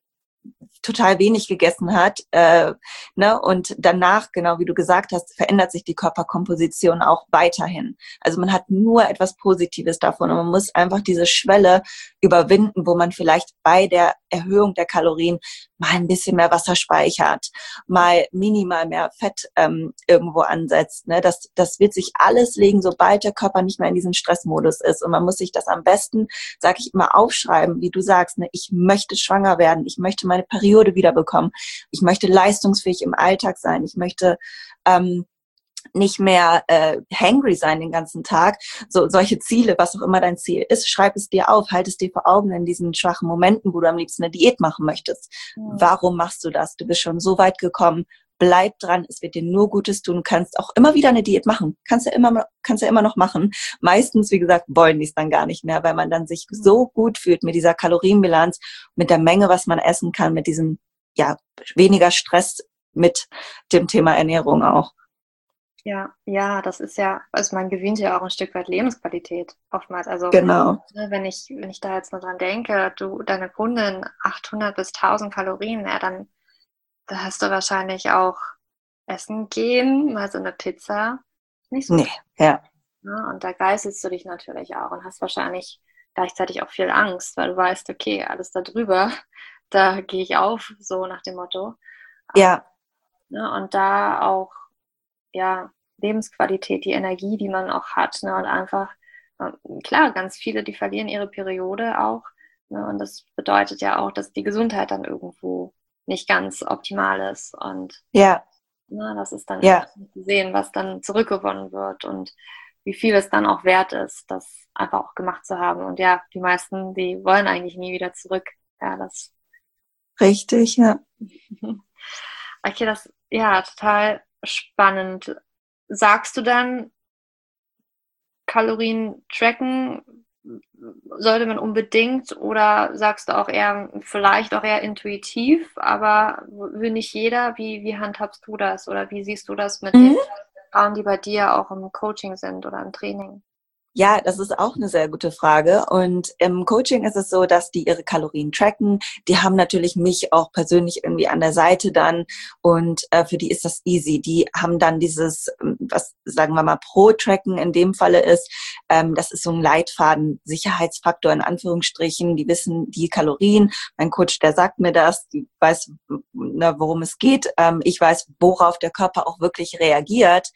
total wenig gegessen hat, äh, ne? Und danach, genau wie du gesagt hast, verändert sich die Körperkomposition auch weiterhin. Also man hat nur etwas Positives davon und man muss einfach diese Schwelle überwinden, wo man vielleicht bei der Erhöhung der Kalorien mal ein bisschen mehr Wasser speichert, mal minimal mehr Fett ähm, irgendwo ansetzt. Ne? Das, das wird sich alles legen, sobald der Körper nicht mehr in diesem Stressmodus ist. Und man muss sich das am besten, sage ich immer, aufschreiben, wie du sagst, ne? Ich möchte schwanger werden, ich möchte meine Periode wiederbekommen, ich möchte leistungsfähig im Alltag sein, ich möchte ähm, nicht mehr äh, hangry sein den ganzen Tag. So solche Ziele, was auch immer dein Ziel ist, schreib es dir auf, halt es dir vor Augen in diesen schwachen Momenten, wo du am liebsten eine Diät machen möchtest. Mhm. Warum machst du das? Du bist schon so weit gekommen. Bleib dran, es wird dir nur Gutes tun. Du kannst auch immer wieder eine Diät machen. Kannst ja immer, kannst ja immer noch machen. Meistens, wie gesagt, wollen die es dann gar nicht mehr, weil man dann sich so gut fühlt mit dieser Kalorienbilanz, mit der Menge, was man essen kann, mit diesem, ja, weniger Stress mit dem Thema Ernährung auch. Ja, ja, das ist ja, also man gewinnt ja auch ein Stück weit Lebensqualität oftmals. Also genau. Ne, wenn ich, wenn ich da jetzt nur dran denke, du, deine Kundin achthundert bis tausend Kalorien, ja, dann da hast du wahrscheinlich auch essen gehen, mal so eine Pizza. Nicht so. Nee, ja. Ne? Und da geißelst du dich natürlich auch und hast wahrscheinlich gleichzeitig auch viel Angst, weil du weißt, okay, alles da drüber, da gehe ich auf, so nach dem Motto. Ja. Ne? Und da auch ja, Lebensqualität, die Energie, die man auch hat, ne, und einfach, klar, ganz viele, die verlieren ihre Periode auch, ne, und das bedeutet ja auch, dass die Gesundheit dann irgendwo nicht ganz optimal ist und ja, ne, das ist dann ja. zu sehen, was dann zurückgewonnen wird und wie viel es dann auch wert ist, das einfach auch gemacht zu haben. Und ja, die meisten, die wollen eigentlich nie wieder zurück. Ja, das. Richtig, ja. Okay, das, ja, total spannend. Sagst du dann, Kalorien tracken sollte man unbedingt oder sagst du auch eher, vielleicht auch eher intuitiv, aber will nicht jeder? Wie, wie handhabst du das oder wie siehst du das mit mhm. den Frauen, die bei dir auch im Coaching sind oder im Training? Ja, das ist auch eine sehr gute Frage. Und im Coaching ist es so, dass die ihre Kalorien tracken. Die haben natürlich mich auch persönlich irgendwie an der Seite dann. Und äh, für die ist das easy. Die haben dann dieses, was sagen wir mal Pro-Tracken in dem Falle ist, ähm, das ist so ein Leitfaden, Sicherheitsfaktor in Anführungsstrichen. Die wissen die Kalorien. Mein Coach, der sagt mir das. Die weiß, na, worum es geht. Ähm, ich weiß, worauf der Körper auch wirklich reagiert.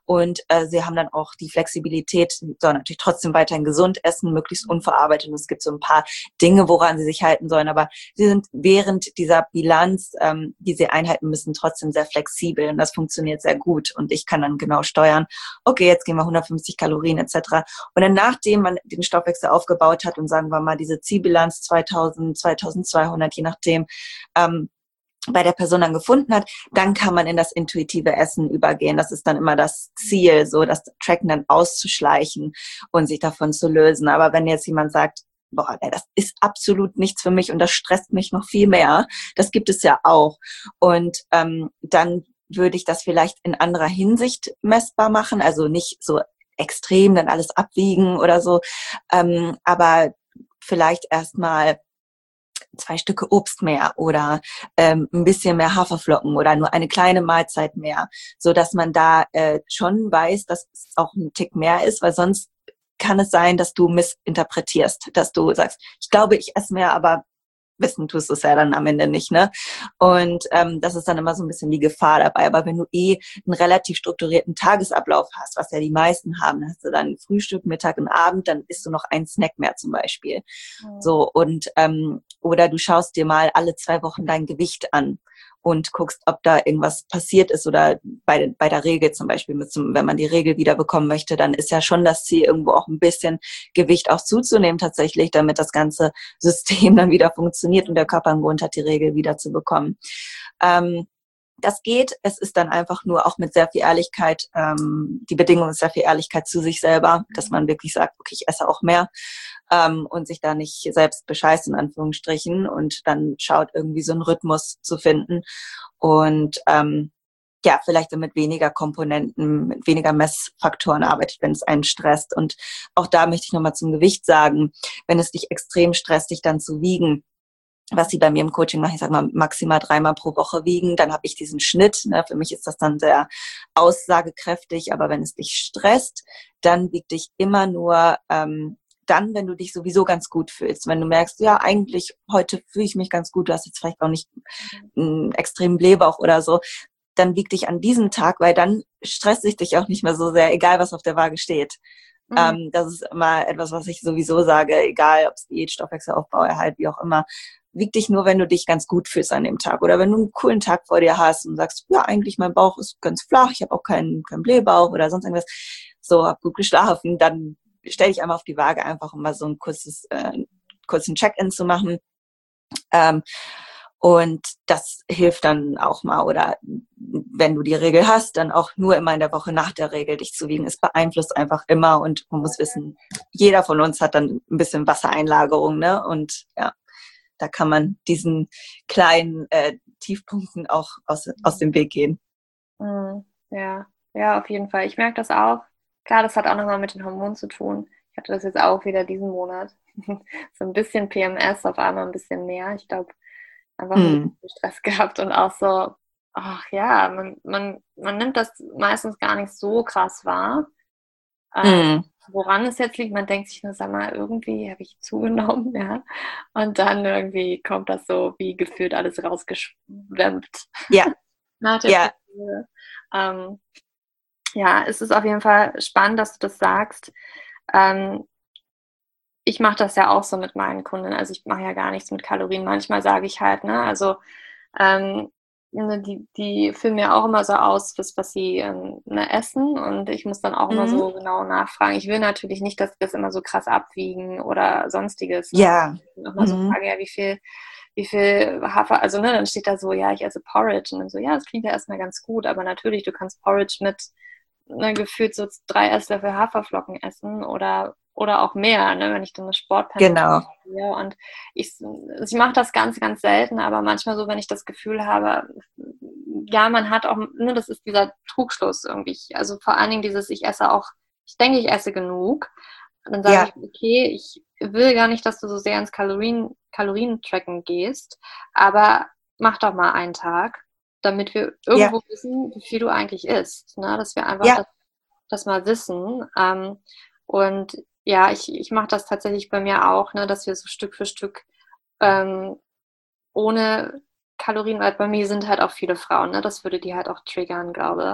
Und äh, sie haben dann auch die Flexibilität, sie sollen natürlich trotzdem weiterhin gesund essen, möglichst unverarbeitet. Und es gibt so ein paar Dinge, woran sie sich halten sollen. Aber sie sind während dieser Bilanz, ähm, die sie einhalten müssen, trotzdem sehr flexibel. Und das funktioniert sehr gut. Und ich kann dann genau steuern, okay, jetzt gehen wir hundertfünfzig Kalorien et cetera. Und dann nachdem man den Stoffwechsel aufgebaut hat und sagen wir mal diese Zielbilanz zweitausend, zweitausendzweihundert, je nachdem, ähm, bei der Person dann gefunden hat, dann kann man in das intuitive Essen übergehen. Das ist dann immer das Ziel, so das Tracken dann auszuschleichen und sich davon zu lösen. Aber wenn jetzt jemand sagt, boah, das ist absolut nichts für mich und das stresst mich noch viel mehr, das gibt es ja auch. Und ähm, dann würde ich das vielleicht in anderer Hinsicht messbar machen, also nicht so extrem dann alles abwiegen oder so, ähm, aber vielleicht erstmal zwei Stücke Obst mehr oder ähm, ein bisschen mehr Haferflocken oder nur eine kleine Mahlzeit mehr, so dass man da äh, schon weiß, dass es auch ein Tick mehr ist, weil sonst kann es sein, dass du missinterpretierst, dass du sagst, ich glaube, ich esse mehr, aber wissen tust du es ja dann am Ende nicht, ne? Und ähm, das ist dann immer so ein bisschen die Gefahr dabei. Aber wenn du eh einen relativ strukturierten Tagesablauf hast, was ja die meisten haben, dann hast du dann Frühstück, Mittag und Abend, dann isst du noch einen Snack mehr zum Beispiel. Mhm. So und ähm, oder du schaust dir mal alle zwei Wochen dein Gewicht an und guckst, ob da irgendwas passiert ist oder bei, bei der Regel zum Beispiel, mit zum, wenn man die Regel wieder bekommen möchte, dann ist ja schon das Ziel, irgendwo auch ein bisschen Gewicht auch zuzunehmen tatsächlich, damit das ganze System dann wieder funktioniert und der Körper einen Grund hat, die Regel wieder zu bekommen. Ähm, das geht, es ist dann einfach nur auch mit sehr viel Ehrlichkeit, ähm, die Bedingung ist sehr viel Ehrlichkeit zu sich selber, dass man wirklich sagt, okay, ich esse auch mehr. Ähm, und sich da nicht selbst bescheißt, in Anführungsstrichen, und dann schaut, irgendwie so einen Rhythmus zu finden und ähm, ja, vielleicht mit weniger Komponenten, mit weniger Messfaktoren arbeitet, wenn es einen stresst. Und auch da möchte ich nochmal zum Gewicht sagen, wenn es dich extrem stresst, dich dann zu wiegen, was sie bei mir im Coaching machen, ich sag mal maximal dreimal pro Woche wiegen, dann habe ich diesen Schnitt. Ne? Für mich ist das dann sehr aussagekräftig, aber wenn es dich stresst, dann wieg dich immer nur ähm, dann, wenn du dich sowieso ganz gut fühlst. Wenn du merkst, ja, eigentlich heute fühle ich mich ganz gut, du hast jetzt vielleicht auch nicht einen extremen Blähbauch oder so, dann wieg dich an diesem Tag, weil dann stresst sich dich auch nicht mehr so sehr, egal was auf der Waage steht. Mhm. Ähm, das ist immer etwas, was ich sowieso sage, egal ob es Diät, Stoffwechselaufbau, Erhalt, wie auch immer. Wieg dich nur, wenn du dich ganz gut fühlst an dem Tag. Oder wenn du einen coolen Tag vor dir hast und sagst, ja, eigentlich mein Bauch ist ganz flach, ich habe auch keinen, keinen Blähbauch oder sonst irgendwas, so, hab gut geschlafen, dann stell dich einmal auf die Waage, einfach um mal so ein kurzes, äh, kurzen Check-in zu machen. Ähm, und das hilft dann auch mal. Oder wenn du die Regel hast, dann auch nur immer in der Woche nach der Regel dich zu wiegen. Es beeinflusst einfach immer und man muss wissen, jeder von uns hat dann ein bisschen Wassereinlagerung, ne? Und ja, da kann man diesen kleinen äh, Tiefpunkten auch aus, aus dem Weg gehen. Ja, ja, auf jeden Fall. Ich merke das auch. Klar, das hat auch nochmal mit den Hormonen zu tun. Ich hatte das jetzt auch wieder diesen Monat. So ein bisschen P M S, auf einmal ein bisschen mehr. Ich glaube, einfach mm. ein bisschen Stress gehabt und auch so, ach ja, man, man, man nimmt das meistens gar nicht so krass wahr. Ähm, mm. Woran es jetzt liegt, man denkt sich nur, sag mal, irgendwie habe ich zugenommen, ja. Und dann irgendwie kommt das so wie gefühlt alles rausgeschwemmt. Ja. Nach der ja. Ähm, ja, es ist auf jeden Fall spannend, dass du das sagst. Ähm, ich mache das ja auch so mit meinen Kunden. Also ich mache ja gar nichts mit Kalorien. Manchmal sage ich halt, ne, also ähm, die, die füllen mir auch immer so aus, was, was sie ähm, ne, essen, und ich muss dann auch mhm. immer so genau nachfragen. Ich will natürlich nicht, dass sie das immer so krass abwiegen oder sonstiges. Ne? Ja. Auch mal mhm. so frage, ja, wie viel wie viel Hafer, also ne, dann steht da so, ja, ich esse Porridge, und dann so, ja, das klingt ja erstmal ganz gut, aber natürlich, du kannst Porridge mit ne, gefühlt so drei Esslöffel Haferflocken essen oder oder auch mehr, ne, wenn ich dann eine Sportpensum genau. habe. Und ich, ich mache das ganz, ganz selten, aber manchmal so, wenn ich das Gefühl habe, ja, man hat auch, ne, das ist dieser Trugschluss irgendwie, also vor allen Dingen dieses, ich esse auch, ich denke, ich esse genug. Dann sage ja. ich, okay, ich will gar nicht, dass du so sehr ins Kalorien, Kalorien-Tracken gehst, aber mach doch mal einen Tag, damit wir irgendwo ja. wissen, wie viel du eigentlich isst. Ne? Dass wir einfach ja. das, das mal wissen. Ähm, und ja, ich, ich mache das tatsächlich bei mir auch, ne, dass wir so Stück für Stück ähm, ohne Kalorien, weil bei mir sind halt auch viele Frauen, ne, das würde die halt auch triggern, glaube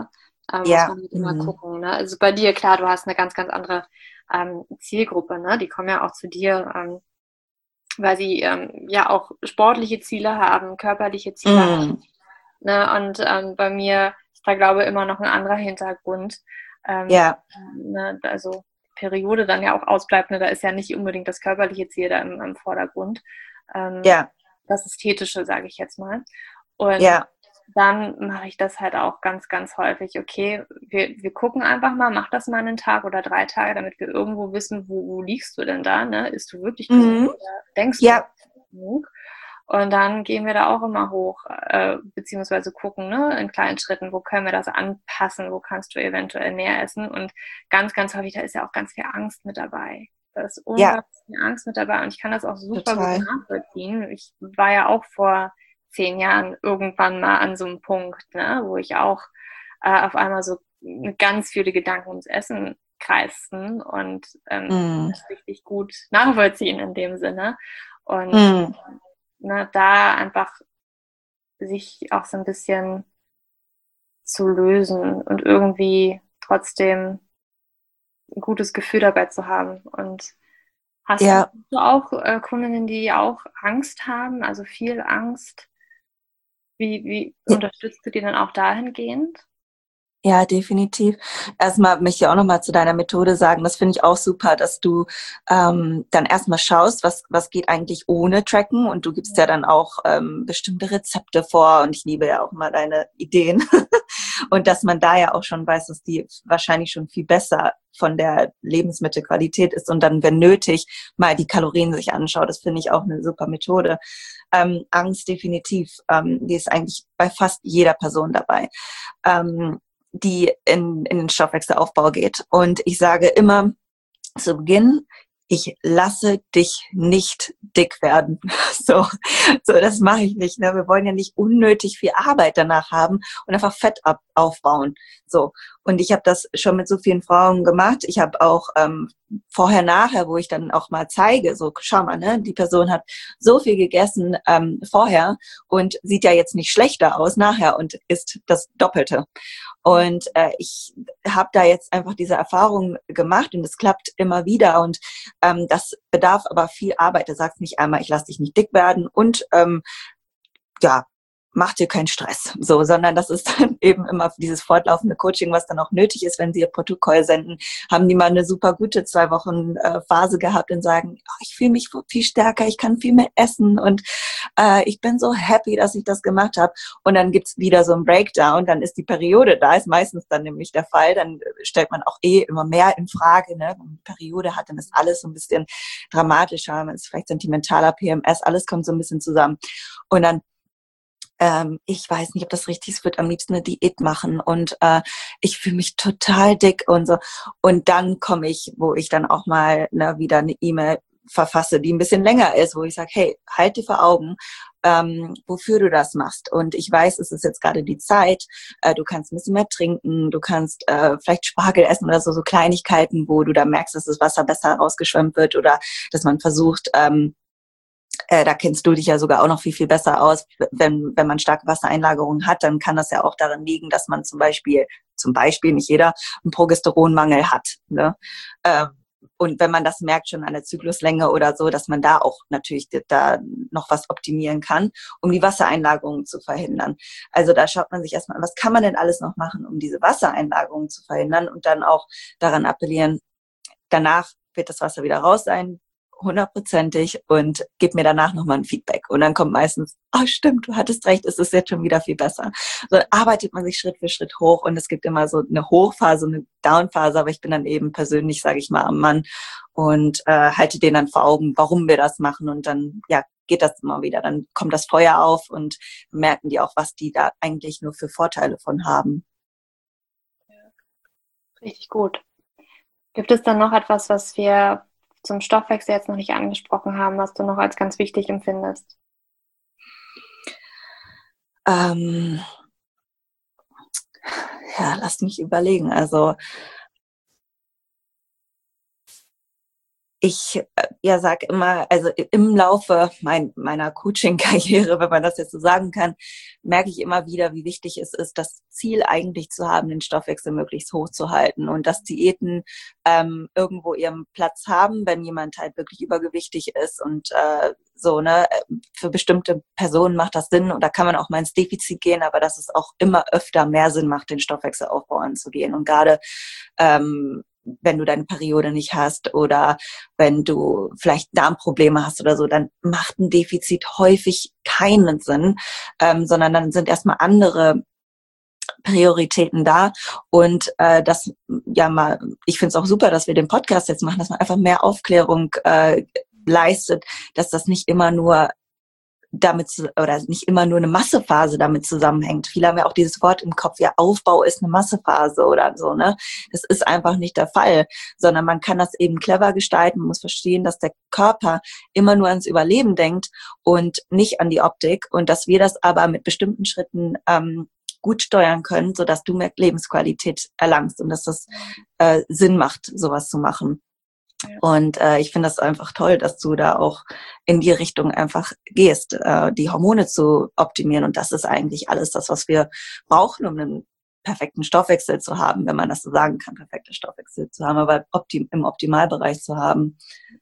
Ähm, muss Ja. man halt immer Mhm. gucken. Ne? Also bei dir, klar, du hast eine ganz, ganz andere ähm, Zielgruppe. Ne? Die kommen ja auch zu dir, ähm, weil sie ähm, ja auch sportliche Ziele haben, körperliche Ziele haben. Mhm. Ne? Und ähm, bei mir ist da, glaube ich, immer noch ein anderer Hintergrund. Ähm, Ja. ne? Also Periode dann ja auch ausbleibt, ne? Da ist ja nicht unbedingt das körperliche Ziel da im, im Vordergrund. Ähm, Ja. das Ästhetische, sage ich jetzt mal. Und Ja. dann mache ich das halt auch ganz, ganz häufig. Okay, wir, wir gucken einfach mal, mach das mal einen Tag oder drei Tage, damit wir irgendwo wissen, wo, wo liegst du denn da, ne? Isst du wirklich genug Mhm. oder denkst du Ja. genug? Und dann gehen wir da auch immer hoch, äh, beziehungsweise gucken, ne, in kleinen Schritten, wo können wir das anpassen, wo kannst du eventuell mehr essen. Und ganz, ganz häufig, da ist ja auch ganz viel Angst mit dabei. Da ist Ja. unglaublich viel Angst mit dabei und ich kann das auch super Total. gut nachvollziehen. Ich war ja auch vor zehn Jahren irgendwann mal an so einem Punkt, ne, wo ich auch äh, auf einmal so ganz viele Gedanken ums Essen kreisten und ähm, Mhm. das richtig gut nachvollziehen in dem Sinne. Und Mhm. ne, da einfach sich auch so ein bisschen zu lösen und irgendwie trotzdem ein gutes Gefühl dabei zu haben. Und hast Ja. du auch äh, Kundinnen, die auch Angst haben, also viel Angst? Wie, wie unterstützt du die dann auch dahingehend? Ja, definitiv. Erstmal möchte ich auch nochmal zu deiner Methode sagen, das finde ich auch super, dass du ähm, dann erstmal schaust, was, was geht eigentlich ohne Tracken, und du gibst ja dann auch ähm, bestimmte Rezepte vor, und ich liebe ja auch mal deine Ideen und dass man da ja auch schon weiß, dass die wahrscheinlich schon viel besser von der Lebensmittelqualität ist und dann, wenn nötig, mal die Kalorien sich anschaut. Das finde ich auch eine super Methode. Ähm, Angst definitiv, ähm, die ist eigentlich bei fast jeder Person dabei. Ähm, die in, in den Stoffwechselaufbau geht. Und ich sage immer zu Beginn, ich lasse dich nicht dick werden. So, so das mache ich nicht. Ne? Wir wollen ja nicht unnötig viel Arbeit danach haben und einfach Fett ab, aufbauen. So, und ich habe das schon mit so vielen Frauen gemacht. Ich habe auch ähm, vorher, nachher, wo ich dann auch mal zeige, so schau mal, ne, die Person hat so viel gegessen ähm, vorher und sieht ja jetzt nicht schlechter aus nachher und isst das Doppelte. Und äh, ich habe da jetzt einfach diese Erfahrung gemacht und es klappt immer wieder und ähm, das bedarf aber viel Arbeit. Du sagst nicht einmal, ich lasse dich nicht dick werden und ähm, ja, mach dir keinen Stress, so, sondern das ist dann eben immer dieses fortlaufende Coaching, was dann auch nötig ist, wenn sie ihr Protokoll senden, haben die mal eine super gute zwei Wochen äh, Phase gehabt und sagen, oh, ich fühle mich viel stärker, ich kann viel mehr essen und äh, ich bin so happy, dass ich das gemacht habe. Und dann gibt's wieder so einen Breakdown, dann ist die Periode da, ist meistens dann nämlich der Fall, dann stellt man auch eh immer mehr in Frage, ne? Wenn man eine Periode hat, dann ist alles so ein bisschen dramatischer, man ist vielleicht sentimentaler, P M S, alles kommt so ein bisschen zusammen. Und dann Ähm, ich weiß nicht, ob das richtig ist, ich würde am liebsten eine Diät machen und äh, ich fühle mich total dick und so. Und dann komme ich, wo ich dann auch mal ne, wieder eine E-Mail verfasse, die ein bisschen länger ist, wo ich sage, hey, halt dir vor Augen, ähm, wofür du das machst. Und ich weiß, es ist jetzt gerade die Zeit, äh, du kannst ein bisschen mehr trinken, du kannst äh, vielleicht Spargel essen oder so, so Kleinigkeiten, wo du da merkst, dass das Wasser besser rausgeschwemmt wird oder dass man versucht, ähm, Äh, da kennst du dich ja sogar auch noch viel, viel besser aus. Wenn, wenn man starke Wassereinlagerungen hat, dann kann das ja auch daran liegen, dass man zum Beispiel, zum Beispiel, nicht jeder, einen Progesteronmangel hat. Ne? Ähm, und wenn man das merkt schon an der Zykluslänge oder so, dass man da auch natürlich da noch was optimieren kann, um die Wassereinlagerungen zu verhindern. Also da schaut man sich erstmal an, was kann man denn alles noch machen, um diese Wassereinlagerungen zu verhindern und dann auch daran appellieren, danach wird das Wasser wieder raus sein, hundertprozentig, und gib mir danach nochmal ein Feedback. Und dann kommt meistens, oh stimmt, du hattest recht, es ist jetzt schon wieder viel besser. So arbeitet man sich Schritt für Schritt hoch und es gibt immer so eine Hochphase, eine Downphase, aber ich bin dann eben persönlich, sage ich mal, am Mann und äh, halte denen dann vor Augen, warum wir das machen, und dann ja geht das immer wieder. Dann kommt das Feuer auf und merken die auch, was die da eigentlich nur für Vorteile von haben. Richtig gut. Gibt es dann noch etwas, was wir zum Stoffwechsel jetzt noch nicht angesprochen haben, was du noch als ganz wichtig empfindest? Ähm, ja, lass mich überlegen. Also ich äh, ja sag immer, also im Laufe mein, meiner Coaching-Karriere, wenn man das jetzt so sagen kann, merke ich immer wieder, wie wichtig es ist, das Ziel eigentlich zu haben, den Stoffwechsel möglichst hoch zu halten und dass Diäten ähm, irgendwo ihren Platz haben, wenn jemand halt wirklich übergewichtig ist und äh, so, ne, für bestimmte Personen macht das Sinn und da kann man auch mal ins Defizit gehen, aber dass es auch immer öfter mehr Sinn macht, den Stoffwechselaufbau anzugehen und gerade ähm, wenn du deine Periode nicht hast oder wenn du vielleicht Darmprobleme hast oder so, dann macht ein Defizit häufig keinen Sinn, ähm, sondern dann sind erstmal andere Prioritäten da und äh, das ja mal, ich finde es auch super, dass wir den Podcast jetzt machen, dass man einfach mehr Aufklärung äh, leistet, dass das nicht immer nur damit oder nicht immer nur eine Massephase damit zusammenhängt. Viele haben ja auch dieses Wort im Kopf, ja, Aufbau ist eine Massephase oder so, ne? Das ist einfach nicht der Fall, sondern man kann das eben clever gestalten. Man muss verstehen, dass der Körper immer nur ans Überleben denkt und nicht an die Optik und dass wir das aber mit bestimmten Schritten ähm, gut steuern können, sodass du mehr Lebensqualität erlangst und dass das äh, Sinn macht, sowas zu machen. Und äh, ich finde das einfach toll, dass du da auch in die Richtung einfach gehst, äh, die Hormone zu optimieren. Und das ist eigentlich alles das, was wir brauchen, um einen perfekten Stoffwechsel zu haben, wenn man das so sagen kann, perfekten Stoffwechsel zu haben, aber optim- im Optimalbereich zu haben.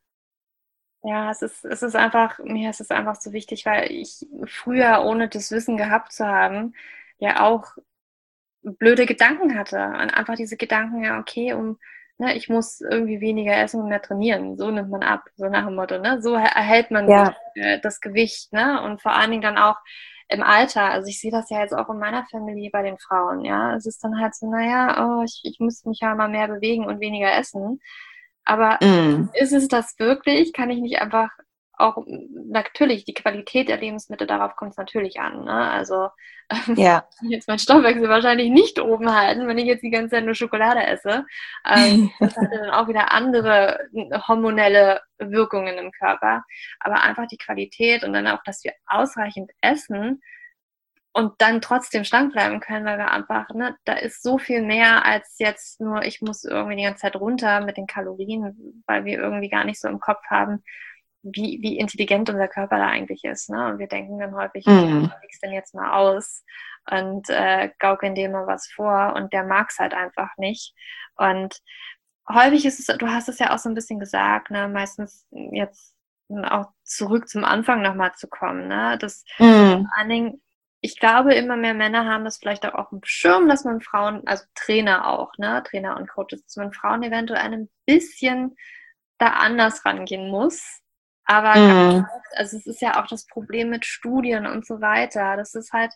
Ja, es ist, es ist einfach, mir ist es einfach so wichtig, weil ich früher, ohne das Wissen gehabt zu haben, ja auch blöde Gedanken hatte. Und einfach diese Gedanken, ja, okay, um Ne, ich muss irgendwie weniger essen und mehr trainieren. So nimmt man ab, so nach dem Motto. Ne? So erhält man ja. sich, äh, das Gewicht. Ne? Und vor allen Dingen dann auch im Alter. Also ich sehe das ja jetzt auch in meiner Familie bei den Frauen. Ja, es ist dann halt so, naja, oh, ich, ich muss mich ja mal mehr bewegen und weniger essen. Aber Mm. ist es das wirklich? Kann ich nicht einfach auch, natürlich, die Qualität der Lebensmittel, darauf kommt es natürlich an. Ne? Also ja. ich jetzt meinen Stoffwechsel wahrscheinlich nicht oben halten, wenn ich jetzt die ganze Zeit nur Schokolade esse. Ähm, das hat ja dann auch wieder andere hormonelle Wirkungen im Körper. Aber einfach die Qualität und dann auch, dass wir ausreichend essen und dann trotzdem schlank bleiben können, weil wir einfach, ne, da ist so viel mehr als jetzt nur, ich muss irgendwie die ganze Zeit runter mit den Kalorien, weil wir irgendwie gar nicht so im Kopf haben, wie, wie intelligent unser Körper da eigentlich ist. Ne? Und wir denken dann häufig, Mm. wie sieht denn jetzt mal aus? Und äh, gaukeln dem mal was vor und der mag es halt einfach nicht. Und häufig ist es, du hast es ja auch so ein bisschen gesagt, ne? Meistens jetzt auch zurück zum Anfang nochmal zu kommen. Ne? Das Mm. vor allen Dingen, ich glaube, immer mehr Männer haben das vielleicht auch auf dem Schirm, dass man Frauen, also Trainer auch, ne, Trainer und Coaches, dass man Frauen eventuell ein bisschen da anders rangehen muss. Aber Mm. also es ist ja auch das Problem mit Studien und so weiter. Das ist halt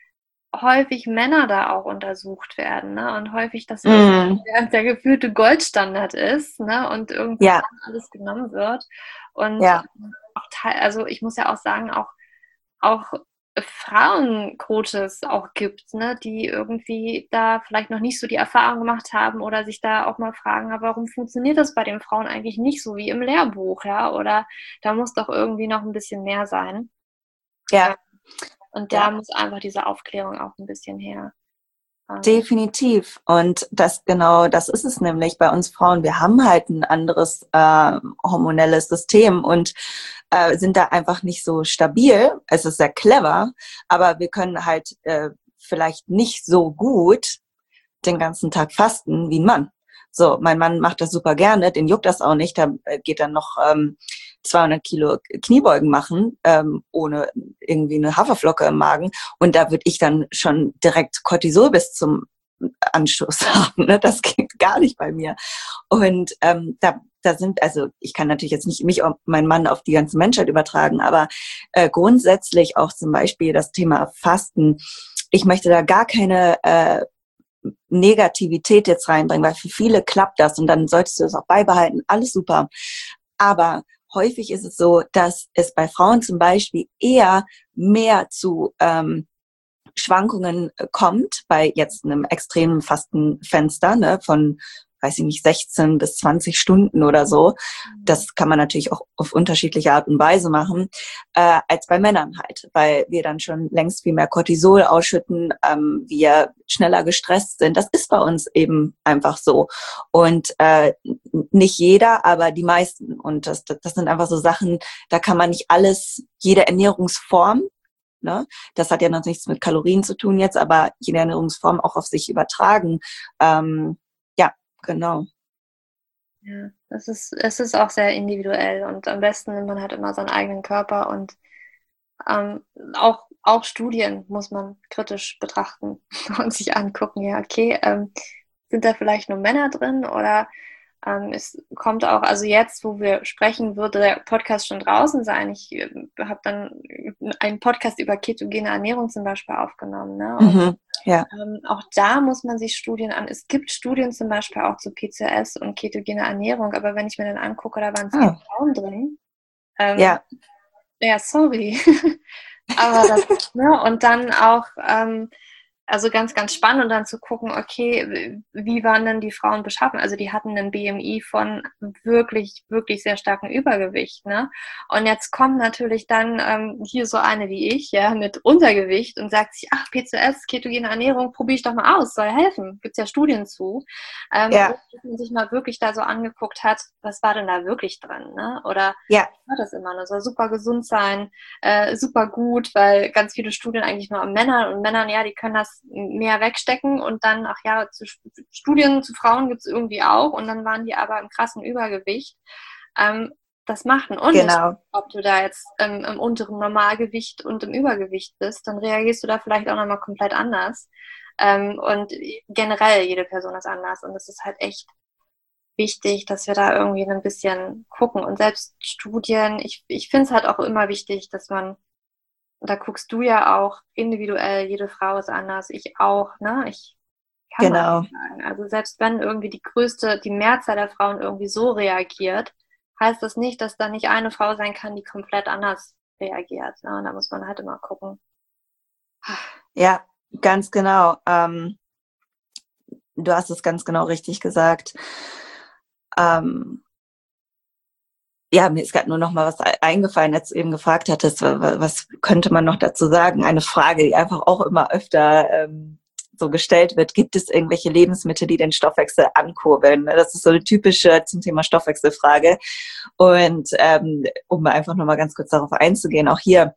häufig Männer da auch untersucht werden, ne? Und häufig das Mm. der, der gefühlte Goldstandard ist, ne? Und irgendwie ja. alles genommen wird. Und ja. auch teil, also ich muss ja auch sagen, auch, auch Frauencoaches auch gibt, ne, die irgendwie da vielleicht noch nicht so die Erfahrung gemacht haben oder sich da auch mal fragen, aber warum funktioniert das bei den Frauen eigentlich nicht so wie im Lehrbuch, ja, oder da muss doch irgendwie noch ein bisschen mehr sein. Ja. Und da ja. muss einfach diese Aufklärung auch ein bisschen her. Definitiv. Und das genau, das ist es nämlich bei uns Frauen. Wir haben halt ein anderes äh, hormonelles System und äh, sind da einfach nicht so stabil. Es ist sehr clever, aber wir können halt äh, vielleicht nicht so gut den ganzen Tag fasten wie ein Mann. So, mein Mann macht das super gerne, den juckt das auch nicht, der geht dann noch ähm, zweihundert Kilo Kniebeugen machen, ähm, ohne irgendwie eine Haferflocke im Magen. Und da würde ich dann schon direkt Cortisol bis zum Anstoß haben. Ne? Das geht gar nicht bei mir. Und ähm, da, da sind, also ich kann natürlich jetzt nicht mich und meinen Mann auf die ganze Menschheit übertragen, aber äh, grundsätzlich auch zum Beispiel das Thema Fasten. Ich möchte da gar keine äh, Negativität jetzt reinbringen, weil für viele klappt das und dann solltest du es auch beibehalten. Alles super. Aber häufig ist es so, dass es bei Frauen zum Beispiel eher mehr zu ähm, Schwankungen kommt, bei jetzt einem extremen Fastenfenster, ne, von weiß ich nicht, sechzehn bis zwanzig Stunden oder so. Das kann man natürlich auch auf unterschiedliche Art und Weise machen, äh, als bei Männern halt, weil wir dann schon längst viel mehr Cortisol ausschütten, ähm, wir schneller gestresst sind. Das ist bei uns eben einfach so. Und äh, nicht jeder, aber die meisten. Und das, das sind einfach so Sachen, da kann man nicht alles, jede Ernährungsform, ne? Das hat ja noch nichts mit Kalorien zu tun jetzt, aber jede Ernährungsform auch auf sich übertragen. Ähm, ja, genau. Ja, es ist, es ist auch sehr individuell und am besten nimmt man halt immer seinen eigenen Körper und ähm, auch, auch Studien muss man kritisch betrachten und sich angucken, ja, okay, ähm, sind da vielleicht nur Männer drin oder ähm, es kommt auch, also jetzt, wo wir sprechen, würde der Podcast schon draußen sein. Ich äh, habe dann einen Podcast über ketogene Ernährung zum Beispiel aufgenommen, ne? Und Mhm, ja. ähm, auch da muss man sich Studien an. Es gibt Studien zum Beispiel auch zu P C O S und ketogener Ernährung, aber wenn ich mir dann angucke, da waren zehn Ah, Frauen drin. Ähm, ja, ja, sorry. Aber das, ne, und dann auch, ähm, also ganz, ganz spannend und dann zu gucken, okay, wie waren denn die Frauen beschaffen? Also die hatten einen B M I von wirklich, wirklich sehr starkem Übergewicht, ne? Und jetzt kommt natürlich dann ähm, hier so eine wie ich, ja, mit Untergewicht und sagt sich, ach, P C O S, ketogene Ernährung, probiere ich doch mal aus, soll helfen. Gibt's ja Studien zu. Ähm, ja, dass man sich mal wirklich da so angeguckt hat, was war denn da wirklich drin, ne? Oder ja, war das immer nur, soll super gesund sein, äh, super gut, weil ganz viele Studien eigentlich nur an Männern und Männern, ja, die können das mehr wegstecken und dann, ach ja, zu Studien zu Frauen gibt es irgendwie auch und dann waren die aber im krassen Übergewicht. Ähm, das macht einen Unterschied, genau. ob du da jetzt ähm, im unteren Normalgewicht und im Übergewicht bist, dann reagierst du da vielleicht auch nochmal komplett anders. Ähm, und generell, jede Person ist anders und das ist halt echt wichtig, dass wir da irgendwie ein bisschen gucken. Und selbst Studien, ich, ich finde es halt auch immer wichtig, dass man, da guckst du ja auch individuell, jede Frau ist anders, ich auch, ne? Ich kann Genau. man nicht sagen. Also selbst wenn irgendwie die größte, die Mehrzahl der Frauen irgendwie so reagiert, heißt das nicht, dass da nicht eine Frau sein kann, die komplett anders reagiert. Ne? Und da muss man halt immer gucken. Ja, ganz genau. Ähm, du hast es ganz genau richtig gesagt. Ähm, ja, mir ist gerade nur noch mal was eingefallen, als du eben gefragt hattest, was könnte man noch dazu sagen? Eine Frage, die einfach auch immer öfter ähm, so gestellt wird. Gibt es irgendwelche Lebensmittel, die den Stoffwechsel ankurbeln? Das ist so eine typische zum Thema Stoffwechselfrage. Und ähm, um einfach noch mal ganz kurz darauf einzugehen, auch hier,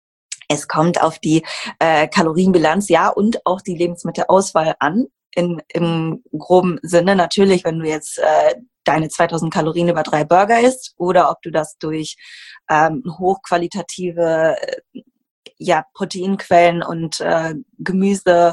es kommt auf die äh, Kalorienbilanz, ja, und auch die Lebensmittelauswahl an. In, im groben Sinne natürlich, wenn du jetzt äh, deine zweitausend Kalorien über drei Burger isst oder ob du das durch ähm, hochqualitative äh, ja, Proteinquellen und äh, Gemüse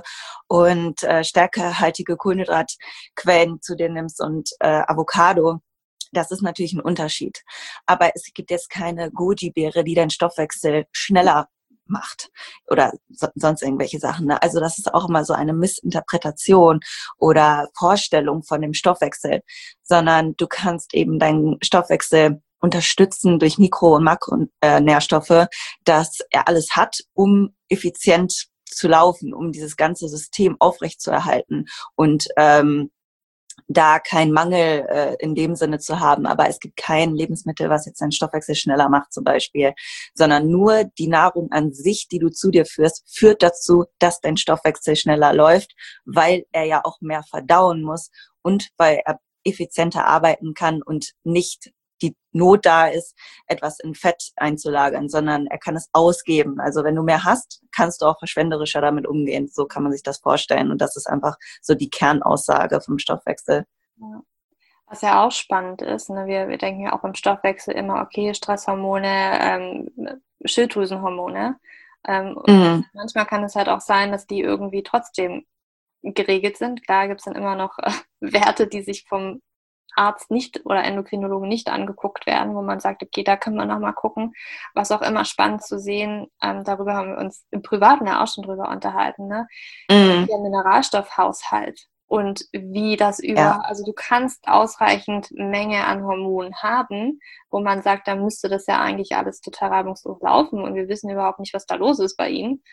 und äh, stärkehaltige Kohlenhydratquellen zu dir nimmst und äh, Avocado. Das ist natürlich ein Unterschied. Aber es gibt jetzt keine Goji-Beere, die deinen Stoffwechsel schneller macht oder so, sonst irgendwelche Sachen. Ne? Also das ist auch immer so eine Missinterpretation oder Vorstellung von dem Stoffwechsel, sondern du kannst eben deinen Stoffwechsel unterstützen durch Mikro- und Makronährstoffe, dass er alles hat, um effizient zu laufen, um dieses ganze System aufrechtzuerhalten und ähm, da keinen Mangel äh, in dem Sinne zu haben. Aber es gibt kein Lebensmittel, was jetzt deinen Stoffwechsel schneller macht zum Beispiel, sondern nur die Nahrung an sich, die du zu dir führst, führt dazu, dass dein Stoffwechsel schneller läuft, weil er ja auch mehr verdauen muss und weil er effizienter arbeiten kann und nicht die Not da ist, etwas in Fett einzulagern, sondern er kann es ausgeben. Also wenn du mehr hast, kannst du auch verschwenderischer damit umgehen. So kann man sich das vorstellen. Und das ist einfach so die Kernaussage vom Stoffwechsel. Ja. Was ja auch spannend ist, ne? wir, wir denken ja auch im Stoffwechsel immer, okay, Stresshormone, ähm, Schilddrüsenhormone. Ähm, Mhm. manchmal kann es halt auch sein, dass die irgendwie trotzdem geregelt sind. Klar gibt es dann immer noch äh, Werte, die sich vom Arzt nicht oder Endokrinologen nicht angeguckt werden, wo man sagt, okay, da können wir nochmal gucken. Was auch immer spannend zu sehen, ähm, darüber haben wir uns im Privaten ja auch schon drüber unterhalten, ne? Mhm. Der Mineralstoffhaushalt und wie das über, Ja. also du kannst ausreichend Menge an Hormonen haben, wo man sagt, da müsste das ja eigentlich alles total reibungslos laufen und wir wissen überhaupt nicht, was da los ist bei ihnen.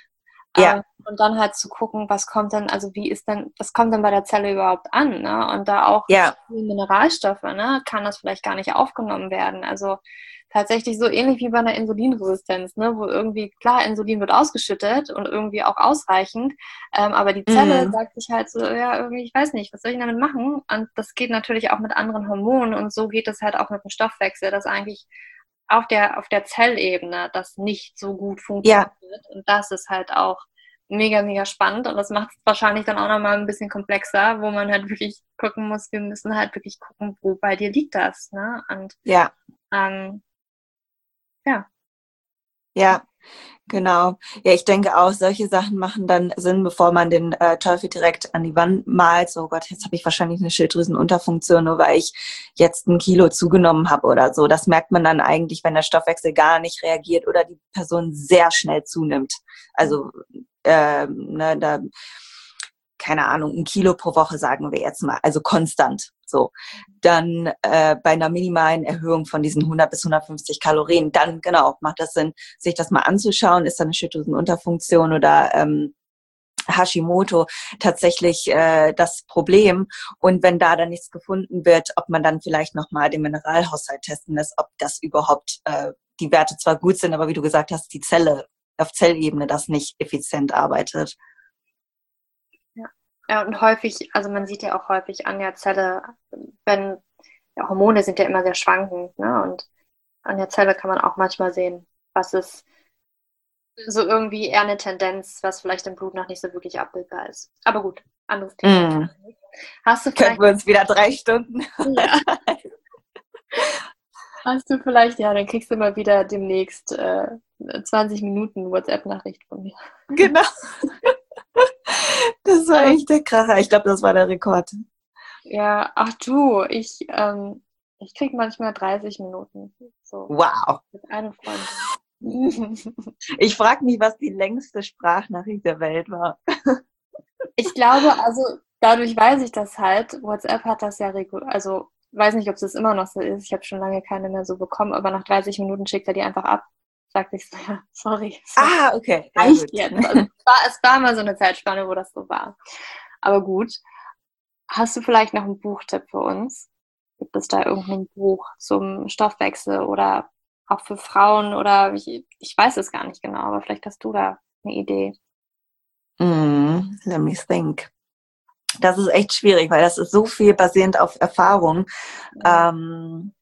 Ja. Ähm, und dann halt zu gucken, was kommt denn, also wie ist denn, was kommt denn bei der Zelle überhaupt an, ne? Und da auch Ja. die Mineralstoffe, ne, kann das vielleicht gar nicht aufgenommen werden. Also tatsächlich so ähnlich wie bei einer Insulinresistenz, ne, wo irgendwie, klar, Insulin wird ausgeschüttet und irgendwie auch ausreichend, ähm, aber die Zelle Mhm. sagt sich halt so, ja, irgendwie, ich weiß nicht, was soll ich damit machen? Und das geht natürlich auch mit anderen Hormonen und so geht es halt auch mit dem Stoffwechsel, dass eigentlich auf der, auf der Zellebene das nicht so gut funktioniert. Ja. Und das ist halt auch mega, mega spannend und das macht es wahrscheinlich dann auch nochmal ein bisschen komplexer, wo man halt wirklich gucken muss, wir müssen halt wirklich gucken, wo bei dir liegt das, ne? Und Ja. ähm, ja. Ja, genau. Ja, ich denke auch, solche Sachen machen dann Sinn, bevor man den äh, Teufel direkt an die Wand malt. So, oh Gott, jetzt habe ich wahrscheinlich eine Schilddrüsenunterfunktion, nur weil ich jetzt ein Kilo zugenommen habe oder so. Das merkt man dann eigentlich, wenn der Stoffwechsel gar nicht reagiert oder die Person sehr schnell zunimmt. Also, ähm, ne, da, keine Ahnung, ein Kilo pro Woche, sagen wir jetzt mal, also konstant. So, dann äh, bei einer minimalen Erhöhung von diesen hundert bis hundertfünfzig Kalorien, dann genau, macht das Sinn, sich das mal anzuschauen, ist da eine Schilddrüsenunterfunktion oder ähm, Hashimoto tatsächlich äh, das Problem. Und wenn da dann nichts gefunden wird, ob man dann vielleicht nochmal den Mineralhaushalt testen lässt, ob das überhaupt, äh, die Werte zwar gut sind, aber wie du gesagt hast, die Zelle auf Zellebene das nicht effizient arbeitet. Ja, und häufig, also man sieht ja auch häufig an der Zelle, wenn, ja, Hormone sind ja immer sehr schwankend, ne? Und an der Zelle kann man auch manchmal sehen, was ist so irgendwie eher eine Tendenz, was vielleicht im Blut noch nicht so wirklich abbildbar ist. Aber gut, anderes Thema. Mm. Hast du Können vielleicht, wir uns wieder drei Stunden? ja, hast du vielleicht, ja, dann kriegst du mal wieder demnächst äh, zwanzig Minuten WhatsApp-Nachricht von mir. Genau. Das war echt der Kracher. Ich glaube, das war der Rekord. Ja, ach du, ich, ähm, ich krieg manchmal dreißig Minuten. So, Wow. mit einem Freund. Ich frage mich, was die längste Sprachnachricht der Welt war. Ich glaube, also dadurch weiß ich das halt. WhatsApp hat das ja regulär, also weiß nicht, ob es das immer noch so ist. Ich habe schon lange keine mehr so bekommen, aber nach dreißig Minuten schickt er die einfach ab. Sagt ich so, ja, sorry. sorry. Ah, okay. Ja, Reicht gut. jetzt. Also, es, war, es war mal so eine Zeitspanne, wo das so war. Aber gut. Hast du vielleicht noch einen Buchtipp für uns? Gibt es da irgendein Buch zum Stoffwechsel oder auch für Frauen oder ich, ich weiß es gar nicht genau, aber vielleicht hast du da eine Idee. Mm, let me think. Das ist echt schwierig, weil das ist so viel basierend auf Erfahrung. Ja. Ähm,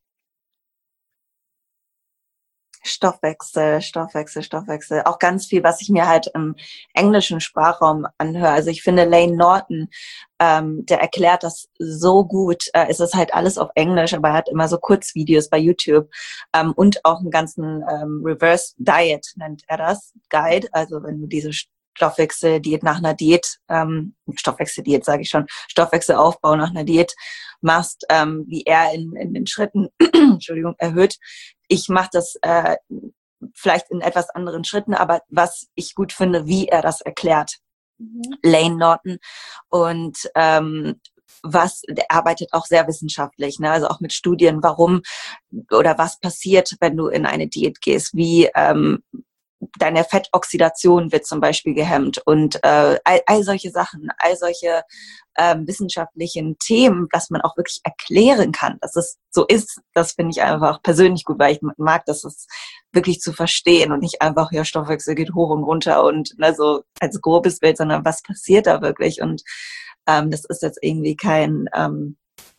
Stoffwechsel, Stoffwechsel, Stoffwechsel. Auch ganz viel, was ich mir halt im englischen Sprachraum anhöre. Also ich finde Layne Norton, ähm, der erklärt das so gut. Äh, es ist halt alles auf Englisch, aber er hat immer so Kurzvideos bei YouTube ähm, und auch einen ganzen ähm, Reverse Diet nennt er das, Guide. Also wenn du diese Stoffwechseldiät nach einer Diät, ähm, Stoffwechseldiät sage ich schon, Stoffwechselaufbau nach einer Diät machst, ähm, wie er in, in den Schritten, Entschuldigung, erhöht. Ich mache das äh, vielleicht in etwas anderen Schritten, aber was ich gut finde, wie er das erklärt, mhm. Layne Norton. Und ähm, was, der arbeitet auch sehr wissenschaftlich, ne? Also auch mit Studien, warum oder was passiert, wenn du in eine Diät gehst, wie ähm, deine Fettoxidation wird zum Beispiel gehemmt und äh, all, all solche Sachen, all solche ähm, wissenschaftlichen Themen, dass man auch wirklich erklären kann, dass es so ist. Das finde ich einfach persönlich gut, weil ich mag, dass es wirklich zu verstehen und nicht einfach, ja, Stoffwechsel geht hoch und runter und ne, so als grobes Bild, sondern was passiert da wirklich und ähm, das ist jetzt irgendwie kein ähm,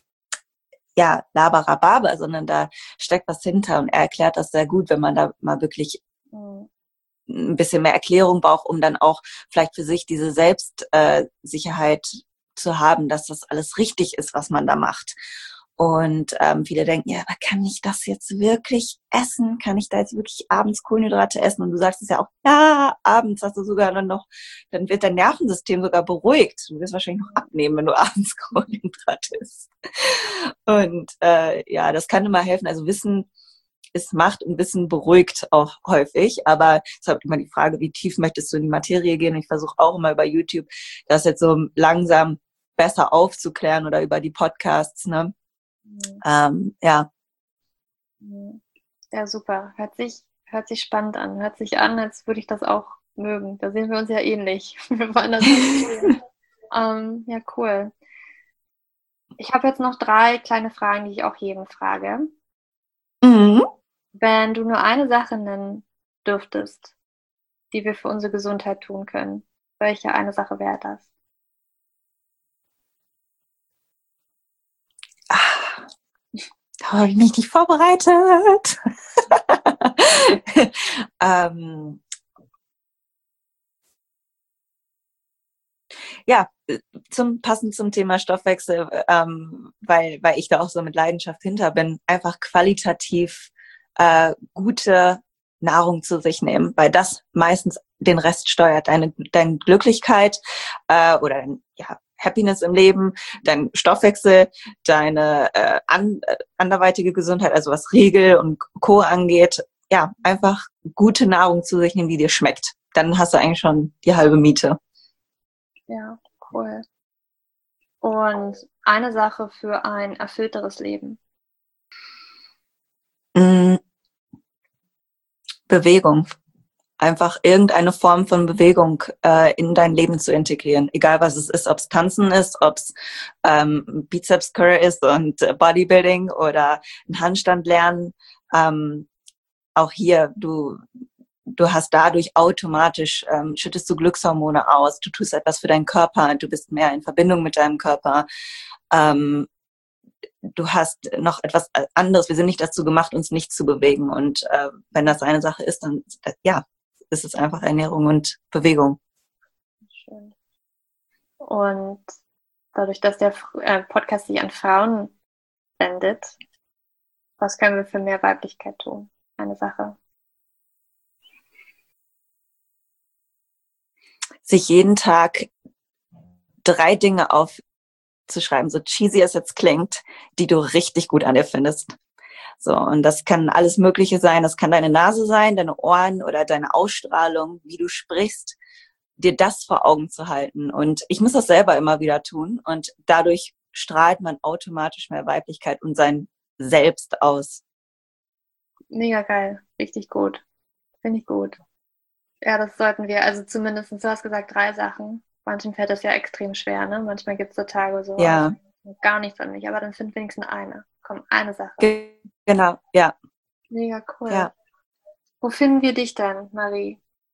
ja, Laberababer, sondern da steckt was hinter und er erklärt das sehr gut, wenn man da mal wirklich ein bisschen mehr Erklärung braucht, um dann auch vielleicht für sich diese Selbstsicherheit äh, zu haben, dass das alles richtig ist, was man da macht. Und ähm, viele denken, ja, aber kann ich das jetzt wirklich essen? Kann ich da jetzt wirklich abends Kohlenhydrate essen? Und du sagst es ja auch, ja, abends hast du sogar dann noch, dann wird dein Nervensystem sogar beruhigt. Du wirst wahrscheinlich noch abnehmen, wenn du abends Kohlenhydrate isst. Und äh, ja, das kann immer helfen. Also Wissen ist Macht und Wissen beruhigt auch häufig, aber es ist halt immer die Frage, wie tief möchtest du in die Materie gehen? Ich versuche auch immer über YouTube das jetzt so langsam besser aufzuklären oder über die Podcasts, ne? Mhm. Ähm, ja. Ja, super. Hört sich, hört sich spannend an. Hört sich an, als würde ich das auch mögen. Da sehen wir uns ja ähnlich. Wir wollen das nicht ähm, ja, cool. Ich habe jetzt noch drei kleine Fragen, die ich auch jedem frage. Mhm. Wenn du nur eine Sache nennen dürftest, die wir für unsere Gesundheit tun können, welche eine Sache wäre das? Ah, da habe ich mich nicht vorbereitet. ähm, ja, zum, passend zum Thema Stoffwechsel, ähm, weil, weil ich da auch so mit Leidenschaft hinter bin, einfach qualitativ äh, gute Nahrung zu sich nehmen, weil das meistens den Rest steuert. Deine, deine Glücklichkeit äh, oder dein, ja, Happiness im Leben, dein Stoffwechsel, deine äh, an, äh, anderweitige Gesundheit, also was Riegel und Co. angeht. Ja, einfach gute Nahrung zu sich nehmen, die dir schmeckt. Dann hast du eigentlich schon die halbe Miete. Ja, cool. Und eine Sache für ein erfüllteres Leben? Mm, Bewegung. Einfach irgendeine Form von Bewegung äh, in dein Leben zu integrieren. Egal was es ist, ob es Tanzen ist, ob es ähm, Bizeps Curl ist und äh, Bodybuilding oder einen Handstand lernen. Ähm, auch hier, du du hast dadurch automatisch, ähm, schüttest du Glückshormone aus, du tust etwas für deinen Körper, du bist mehr in Verbindung mit deinem Körper. Ähm, du hast noch etwas anderes. Wir sind nicht dazu gemacht, uns nicht zu bewegen. Und äh, wenn das eine Sache ist, dann ja, ist es einfach Ernährung und Bewegung. Schön. Und dadurch, dass der äh, Podcast sich an Frauen wendet, was können wir für mehr Weiblichkeit tun? Eine Sache. Sich jeden Tag drei Dinge aufzuschreiben, so cheesy es jetzt klingt, die du richtig gut an dir findest. So, und das kann alles Mögliche sein. Das kann deine Nase sein, deine Ohren oder deine Ausstrahlung, wie du sprichst, dir das vor Augen zu halten. Und ich muss das selber immer wieder tun. Und dadurch strahlt man automatisch mehr Weiblichkeit und sein Selbst aus. Mega geil. Richtig gut. Finde ich gut. Ja, das sollten wir, also zumindest, du hast gesagt, drei Sachen. Manchen fällt das ja extrem schwer, ne? Manchmal gibt es so Tage so, ja. oh, gar nichts an mich, aber dann find wenigstens eine. Komm, eine Sache. Ge- genau, ja. Mega cool. Ja. Wo finden wir dich denn, Marie?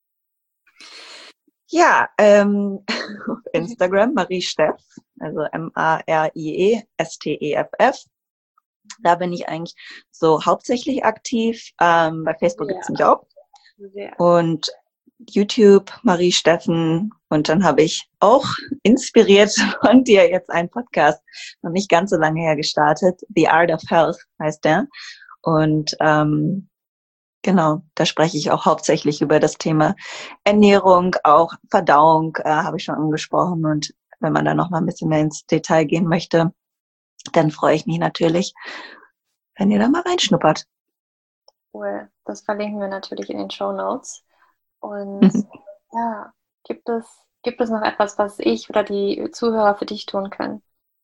Ja, ähm, auf Instagram, Marie Steff, also M A R I E S T E F F. Da bin ich eigentlich so hauptsächlich aktiv. Ähm, bei Facebook gibt es mich auch. Sehr. Und YouTube, Marie Steffen. Und dann habe ich auch inspiriert von dir jetzt einen Podcast, noch nicht ganz so lange her gestartet. The Art of Health heißt der. Und ähm, genau, da spreche ich auch hauptsächlich über das Thema Ernährung, auch Verdauung äh, habe ich schon angesprochen. Und wenn man da noch mal ein bisschen mehr ins Detail gehen möchte, dann freue ich mich natürlich, wenn ihr da mal reinschnuppert. Cool. Das verlinken wir natürlich in den Shownotes. Und Mhm. ja, gibt es, gibt es noch etwas, was ich oder die Zuhörer für dich tun können?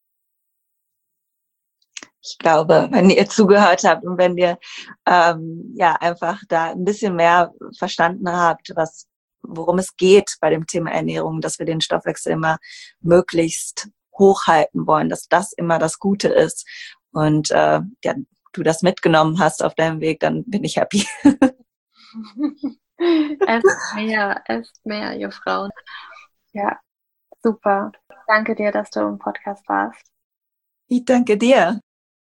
Ich glaube, wenn ihr zugehört habt und wenn ihr ähm, ja einfach da ein bisschen mehr verstanden habt, was worum es geht bei dem Thema Ernährung, dass wir den Stoffwechsel immer möglichst hochhalten wollen, dass das immer das Gute ist und äh, ja, du das mitgenommen hast auf deinem Weg, dann bin ich happy. Esst mehr, esst mehr, ihr Frauen. Ja, super. Danke dir, dass du im Podcast warst. Ich danke dir.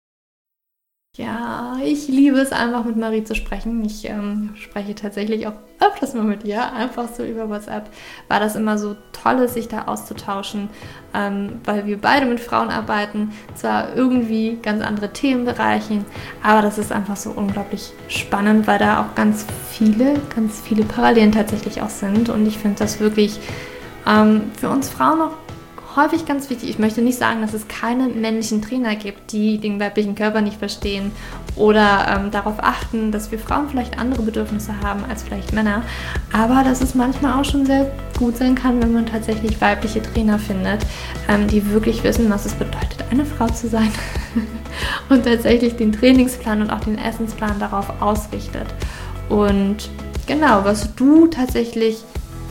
Ja, ich liebe es einfach mit Marie zu sprechen. Ich ähm, spreche tatsächlich auch öfters mal mit ihr, einfach so über WhatsApp, weil das immer so toll ist, sich da auszutauschen, ähm, weil wir beide mit Frauen arbeiten, zwar irgendwie ganz andere Themenbereiche, aber das ist einfach so unglaublich spannend, weil da auch ganz viele, ganz viele Parallelen tatsächlich auch sind und ich finde das wirklich ähm, für uns Frauen auch häufig ganz wichtig. Ich möchte nicht sagen, dass es keine männlichen Trainer gibt, die den weiblichen Körper nicht verstehen oder ähm, darauf achten, dass wir Frauen vielleicht andere Bedürfnisse haben als vielleicht Männer. Aber dass es manchmal auch schon sehr gut sein kann, wenn man tatsächlich weibliche Trainer findet, ähm, die wirklich wissen, was es bedeutet, eine Frau zu sein und tatsächlich den Trainingsplan und auch den Essensplan darauf ausrichtet. Und genau, was du tatsächlich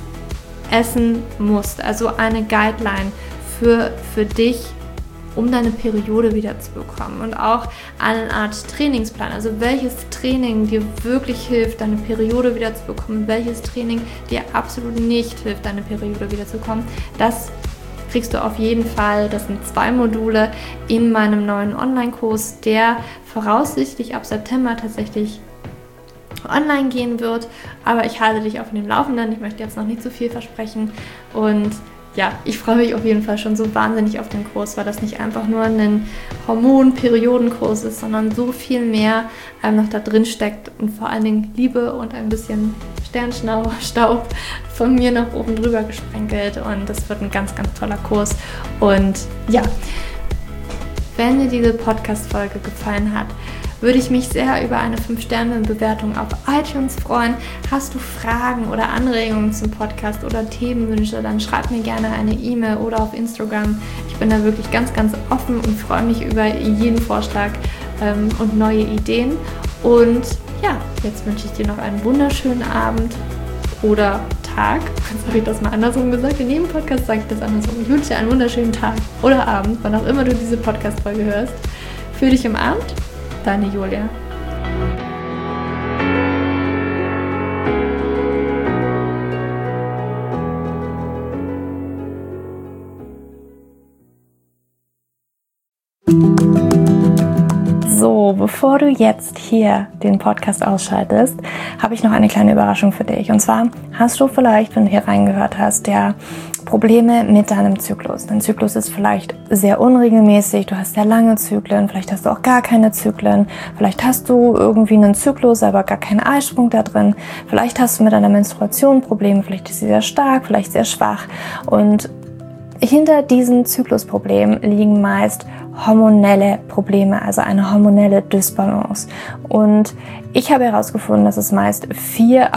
essen musst. Also eine Guideline für, für dich, um deine Periode wieder zu bekommen. Und auch eine Art Trainingsplan, also welches Training dir wirklich hilft, deine Periode wieder zu bekommen, welches Training dir absolut nicht hilft, deine Periode wieder zu bekommen. Das kriegst du auf jeden Fall. Das sind zwei Module in meinem neuen Online-Kurs, der voraussichtlich ab September tatsächlich online gehen wird. Aber ich halte dich auf dem Laufenden. Ich möchte jetzt noch nicht zu viel versprechen. Und ja, ich freue mich auf jeden Fall schon so wahnsinnig auf den Kurs, weil das nicht einfach nur ein Hormon-Periodenkurs ist, sondern so viel mehr ähm, noch da drin steckt und vor allen Dingen Liebe und ein bisschen Sternstaub von mir noch oben drüber gesprenkelt, und das wird ein ganz, ganz toller Kurs. Und ja, wenn dir diese Podcast-Folge gefallen hat, würde ich mich sehr über eine fünf Sterne Bewertung auf iTunes freuen. Hast du Fragen oder Anregungen zum Podcast oder Themenwünsche, dann schreib mir gerne eine E-Mail oder auf Instagram. Ich bin da wirklich ganz, ganz offen und freue mich über jeden Vorschlag ähm, und neue Ideen. Und ja, jetzt wünsche ich dir noch einen wunderschönen Abend oder Tag. Jetzt habe ich das mal andersrum gesagt. In jedem Podcast sage ich das andersrum. Ich wünsche dir einen wunderschönen Tag oder Abend, wann auch immer du diese Podcast-Folge hörst. Fühl dich im Abend. Deine Julia. So, bevor du jetzt hier den Podcast ausschaltest, habe ich noch eine kleine Überraschung für dich. Und zwar hast du vielleicht, wenn du hier reingehört hast, ja Probleme mit deinem Zyklus. Dein Zyklus ist vielleicht sehr unregelmäßig, du hast sehr lange Zyklen, vielleicht hast du auch gar keine Zyklen, vielleicht hast du irgendwie einen Zyklus, aber gar keinen Eisprung da drin, vielleicht hast du mit deiner Menstruation Probleme, vielleicht ist sie sehr stark, vielleicht sehr schwach, und hinter diesen Zyklusproblemen liegen meist hormonelle Probleme, also eine hormonelle Dysbalance. Und ich habe herausgefunden, dass es meist vier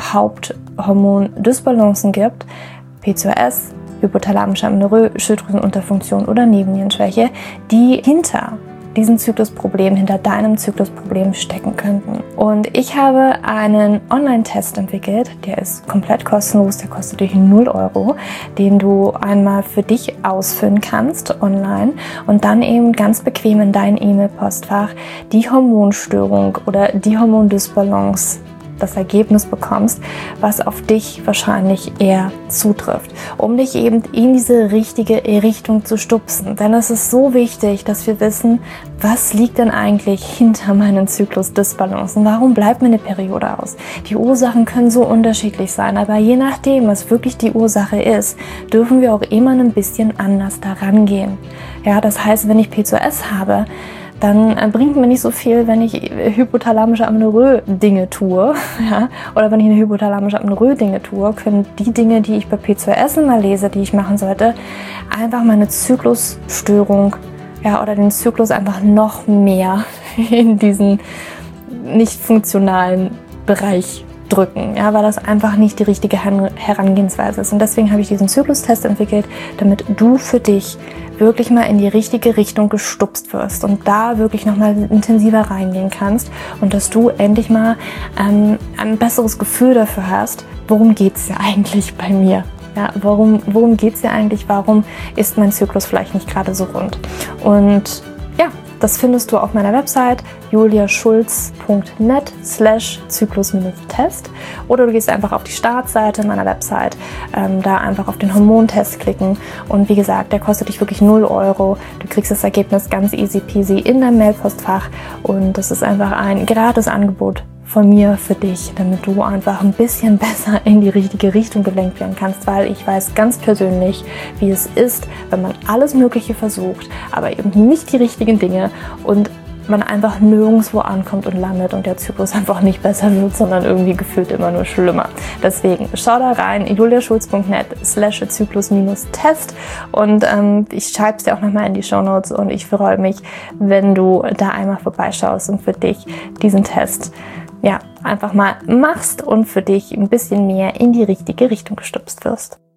Haupthormondysbalancen gibt: P C O S, hypothalamische Amenorrhoe, Schilddrüsenunterfunktion oder Nebennierenschwäche, die hinter diesen Zyklusproblem, hinter deinem Zyklusproblem stecken könnten. Und ich habe einen Online-Test entwickelt, der ist komplett kostenlos, der kostet dich null Euro, den du einmal für dich ausfüllen kannst online und dann eben ganz bequem in dein E-Mail-Postfach die Hormonstörung oder die Hormondysbalance, das Ergebnis bekommst, was auf dich wahrscheinlich eher zutrifft, um dich eben in diese richtige Richtung zu stupsen. Denn es ist so wichtig, dass wir wissen, was liegt denn eigentlich hinter meinen Zyklusdysbalancen? Warum bleibt mir eine Periode aus? Die Ursachen können so unterschiedlich sein, aber je nachdem, was wirklich die Ursache ist, dürfen wir auch immer ein bisschen anders daran gehen. Ja, das heißt, wenn ich P C O S habe, dann bringt mir nicht so viel, wenn ich hypothalamische Amenorrhoe Dinge tue, ja, oder wenn ich eine hypothalamische Amenorrhoe Dinge tue, können die Dinge, die ich bei P C O S immer lese, die ich machen sollte, einfach meine Zyklusstörung, ja, oder den Zyklus einfach noch mehr in diesen nicht funktionalen Bereich drücken, ja, weil das einfach nicht die richtige Herangehensweise ist. Und deswegen habe ich diesen Zyklustest entwickelt, damit du für dich wirklich mal in die richtige Richtung gestupst wirst und da wirklich nochmal intensiver reingehen kannst und dass du endlich mal ähm, ein besseres Gefühl dafür hast, worum geht es ja eigentlich bei mir? Ja, warum, worum geht es ja eigentlich? Warum ist mein Zyklus vielleicht nicht gerade so rund? Und ja, das findest du auf meiner Website juliaschulz punkt net slash zyklus-test, oder du gehst einfach auf die Startseite meiner Website, ähm, da einfach auf den Hormontest klicken, und wie gesagt, der kostet dich wirklich null Euro. Du kriegst das Ergebnis ganz easy peasy in dein Mailpostfach, und das ist einfach ein gratis Angebot von mir für dich, damit du einfach ein bisschen besser in die richtige Richtung gelenkt werden kannst, weil ich weiß ganz persönlich, wie es ist, wenn man alles Mögliche versucht, aber eben nicht die richtigen Dinge und man einfach nirgendwo ankommt und landet und der Zyklus einfach nicht besser wird, sondern irgendwie gefühlt immer nur schlimmer. Deswegen schau da rein, juliaschulz punkt net slash zyklus-test, und ähm, ich schreibe es dir auch nochmal in die Shownotes, und ich freue mich, wenn du da einmal vorbeischaust und für dich diesen Test ja, einfach mal machst und für dich ein bisschen mehr in die richtige Richtung gestupst wirst.